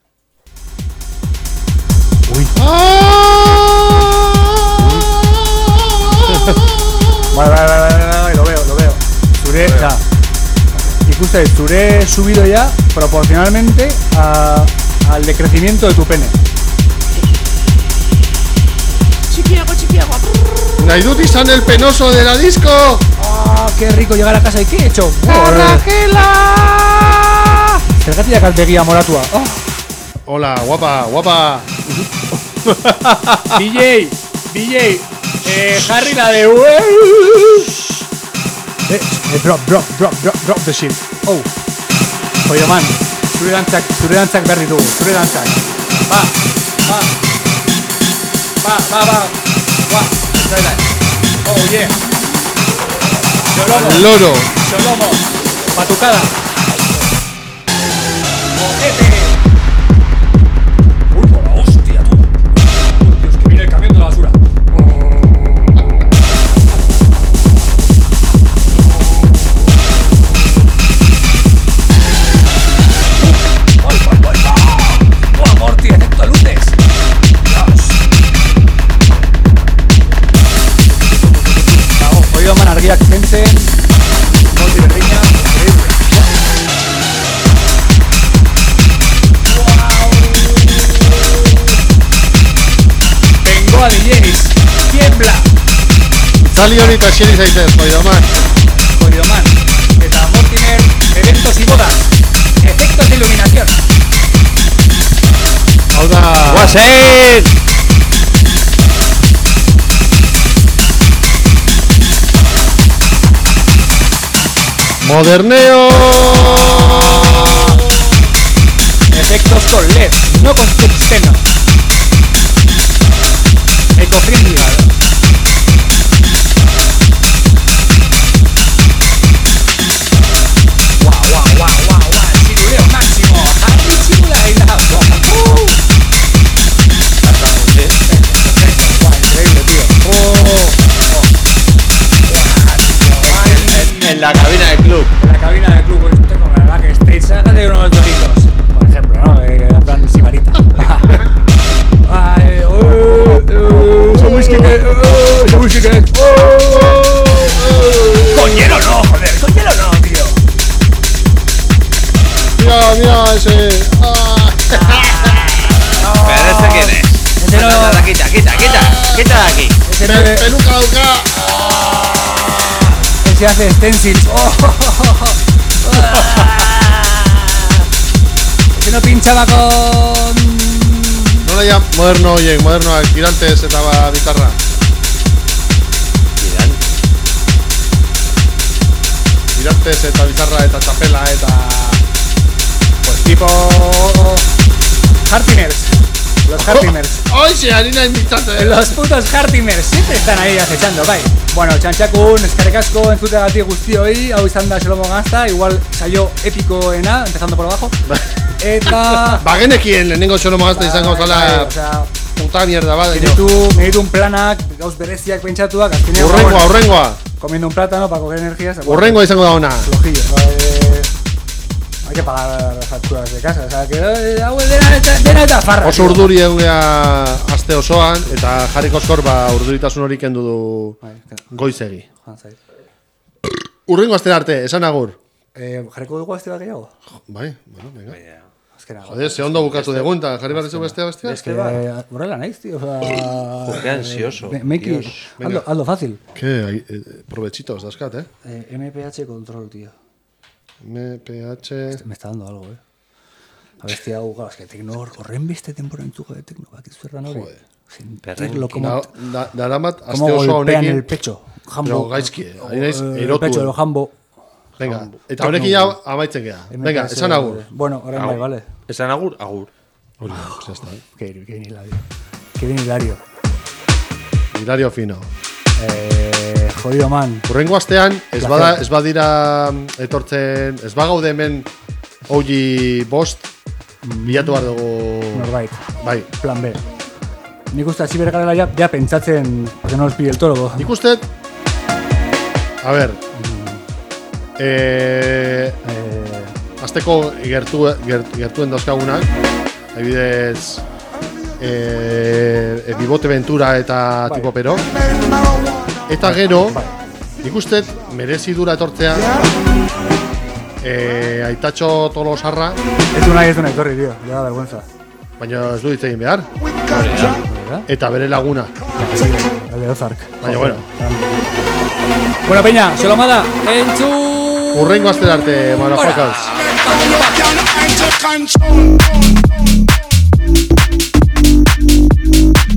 Ui! Bai, bai, bai, bai, lo veo, lo veo. Zure, o sea, ikuste, zure subido ya proporcionalmente a, al decrecimiento de tu pene. Chiquiago, chiquiago. Nahi dut izan el penoso de la disco. Oh, qué rico llegar a casa y qué he hecho. ¡Carragela! Zergatia kaltegia moratua. Oh. Hola, guapa, guapa. D J, D J, eh, Harry la de... Eh, eh, drop, drop, drop, drop, drop the shit. Oh, oye, man, zure dantzak, zure dantzak berri dugu, zure dantzak. Ba, ba, ba, ba, ba, ba, ba, oh, yeah. Solomo, el loro. Solomo, batucada. Ojete. Uy, por la hostia, tú. Dios, que viene el camión de la basura. Morty, efecto luces. Dios. Dago, oído man argiak zentzen. Morty berriña. Increíble. Wow. Vengo a D Js. Tiembla. Itzali hori eta xeri zaitez, oído man. Oído man. Eta Mortimer, eventos y bodas. Efectos de iluminación. Hau da... Guazen! Moderneo! Efectos con L E D, no con tungsteno. Eco-friendly, ¿vale? Guau, guau, guau, guau, guau, el chiruleo máximo. Harry chirula y la... Uh. Increíble, tío. Oh, oh. En, en la cabina del club. En la cabina del club, pues tengo la verdad que stage, sácate uno de los doritos, por ejemplo, ¿no? Eh, en plan sibarita. Ay, oh, oh, ese whisky que, oh, ese whisky que, oh, oh. Con hielo no, joder, con hielo no, tío. Mira, mira ese. Ah. Pero ese quién es. Ese no... Quita, quita, quita, quita de aquí. Ese no... Pe peluca, peluca. Ese hace stencils. Oh, oh, oh, oh. Ese no pinchaba con... No le llaman moderno, oye, moderno, girantes eta bizarra. Girantes eta bizarra eta txapela eta... Pues tipo... Hartimers. Los Hartimers. ¡Ay, se harina invitate! Los putos Hartimers siempre están ahí acechando, bai. Bueno, txantxakun, eskerrik asko entzutegatik guztioi. Hau izan da Solomo Gazta, igual saio epikoena, empezando por abajo. Eta... Bagenekien, lehenengo Solomo Gazta izango zala... O sea... Puta mierda, bada. Meritu un planak, gauz bereziak pentsatuak. Urrengoa, urrengoa. Comiendo un plátano para coger energías. Urrengoa izango da ona. Flojillo. Eh, hay que pagar las facturas de casa. O sea, que dena eta farra. Oso urduri egunea aste osoan, eta Harry Koskor ba urduritasun hori kendu du goizegi. Urrengo astera arte, esan agur. Eh, jarriko dugu aste bat gehiago? Bai, bueno, venga. Azkena. Joder, ze ondo bukatu degunta, jarri behar dezu bestea bestea? Es que horrela naiz, tío. Qué ansioso. Make it, aldo, aldo fácil. Que, eh, provechitos, daskat, eh? eh M P H control, tío. M P H... Me está dando algo, eh. A ver, tío, claro, es que tecno, horren beste temporan entzuko de tecno, bak izferran hori. Joder. Sentirlo como... Daramat, aste como oso golpean honekin... el pecho. Jambo. Pero gaizki, ari naiz erotu. El pecho, el jambo. Venga, eta honekin ya amaitzen gea. Venga, esan agur. Bueno, orain bai, vale. Esan agur, agur. Hori, pues ya está. Qué bien hilario. Qué bien hilario. Hilario fino. Eh, jodido man. Urrengo astean, ez bada, ez badira etortzen, ez bagaude hemen O G bost, bilatu behar dugu... Norbait. Bai. Plan B. Nik uste hasi bergarela ja, ja pentsatzen, porque no nos pide el toro. Nik uste... A ver... Eh... eh... Azteko gertu, gert, gertuen dauzkagunak, adibidez... Eh... E, Bibote Ventura eta bai. Tipo Pero. Eta gero... Bai. Nik uste merezi dura etortzea... Eh, Aitatxo Tolosarra. Ez du nahi, ez du nahi, torri, tío. Ya da vergüenza. Baina ez du ditz egin behar. Eta bere laguna. El de Ozark. Baina, bueno. Bueno, Peña, Solomada, entzu... Urrengo azte arte, motherfuckers. Control.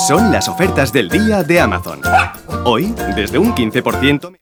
Son las ofertas del día de Amazon. Hoy, desde un quince por ciento...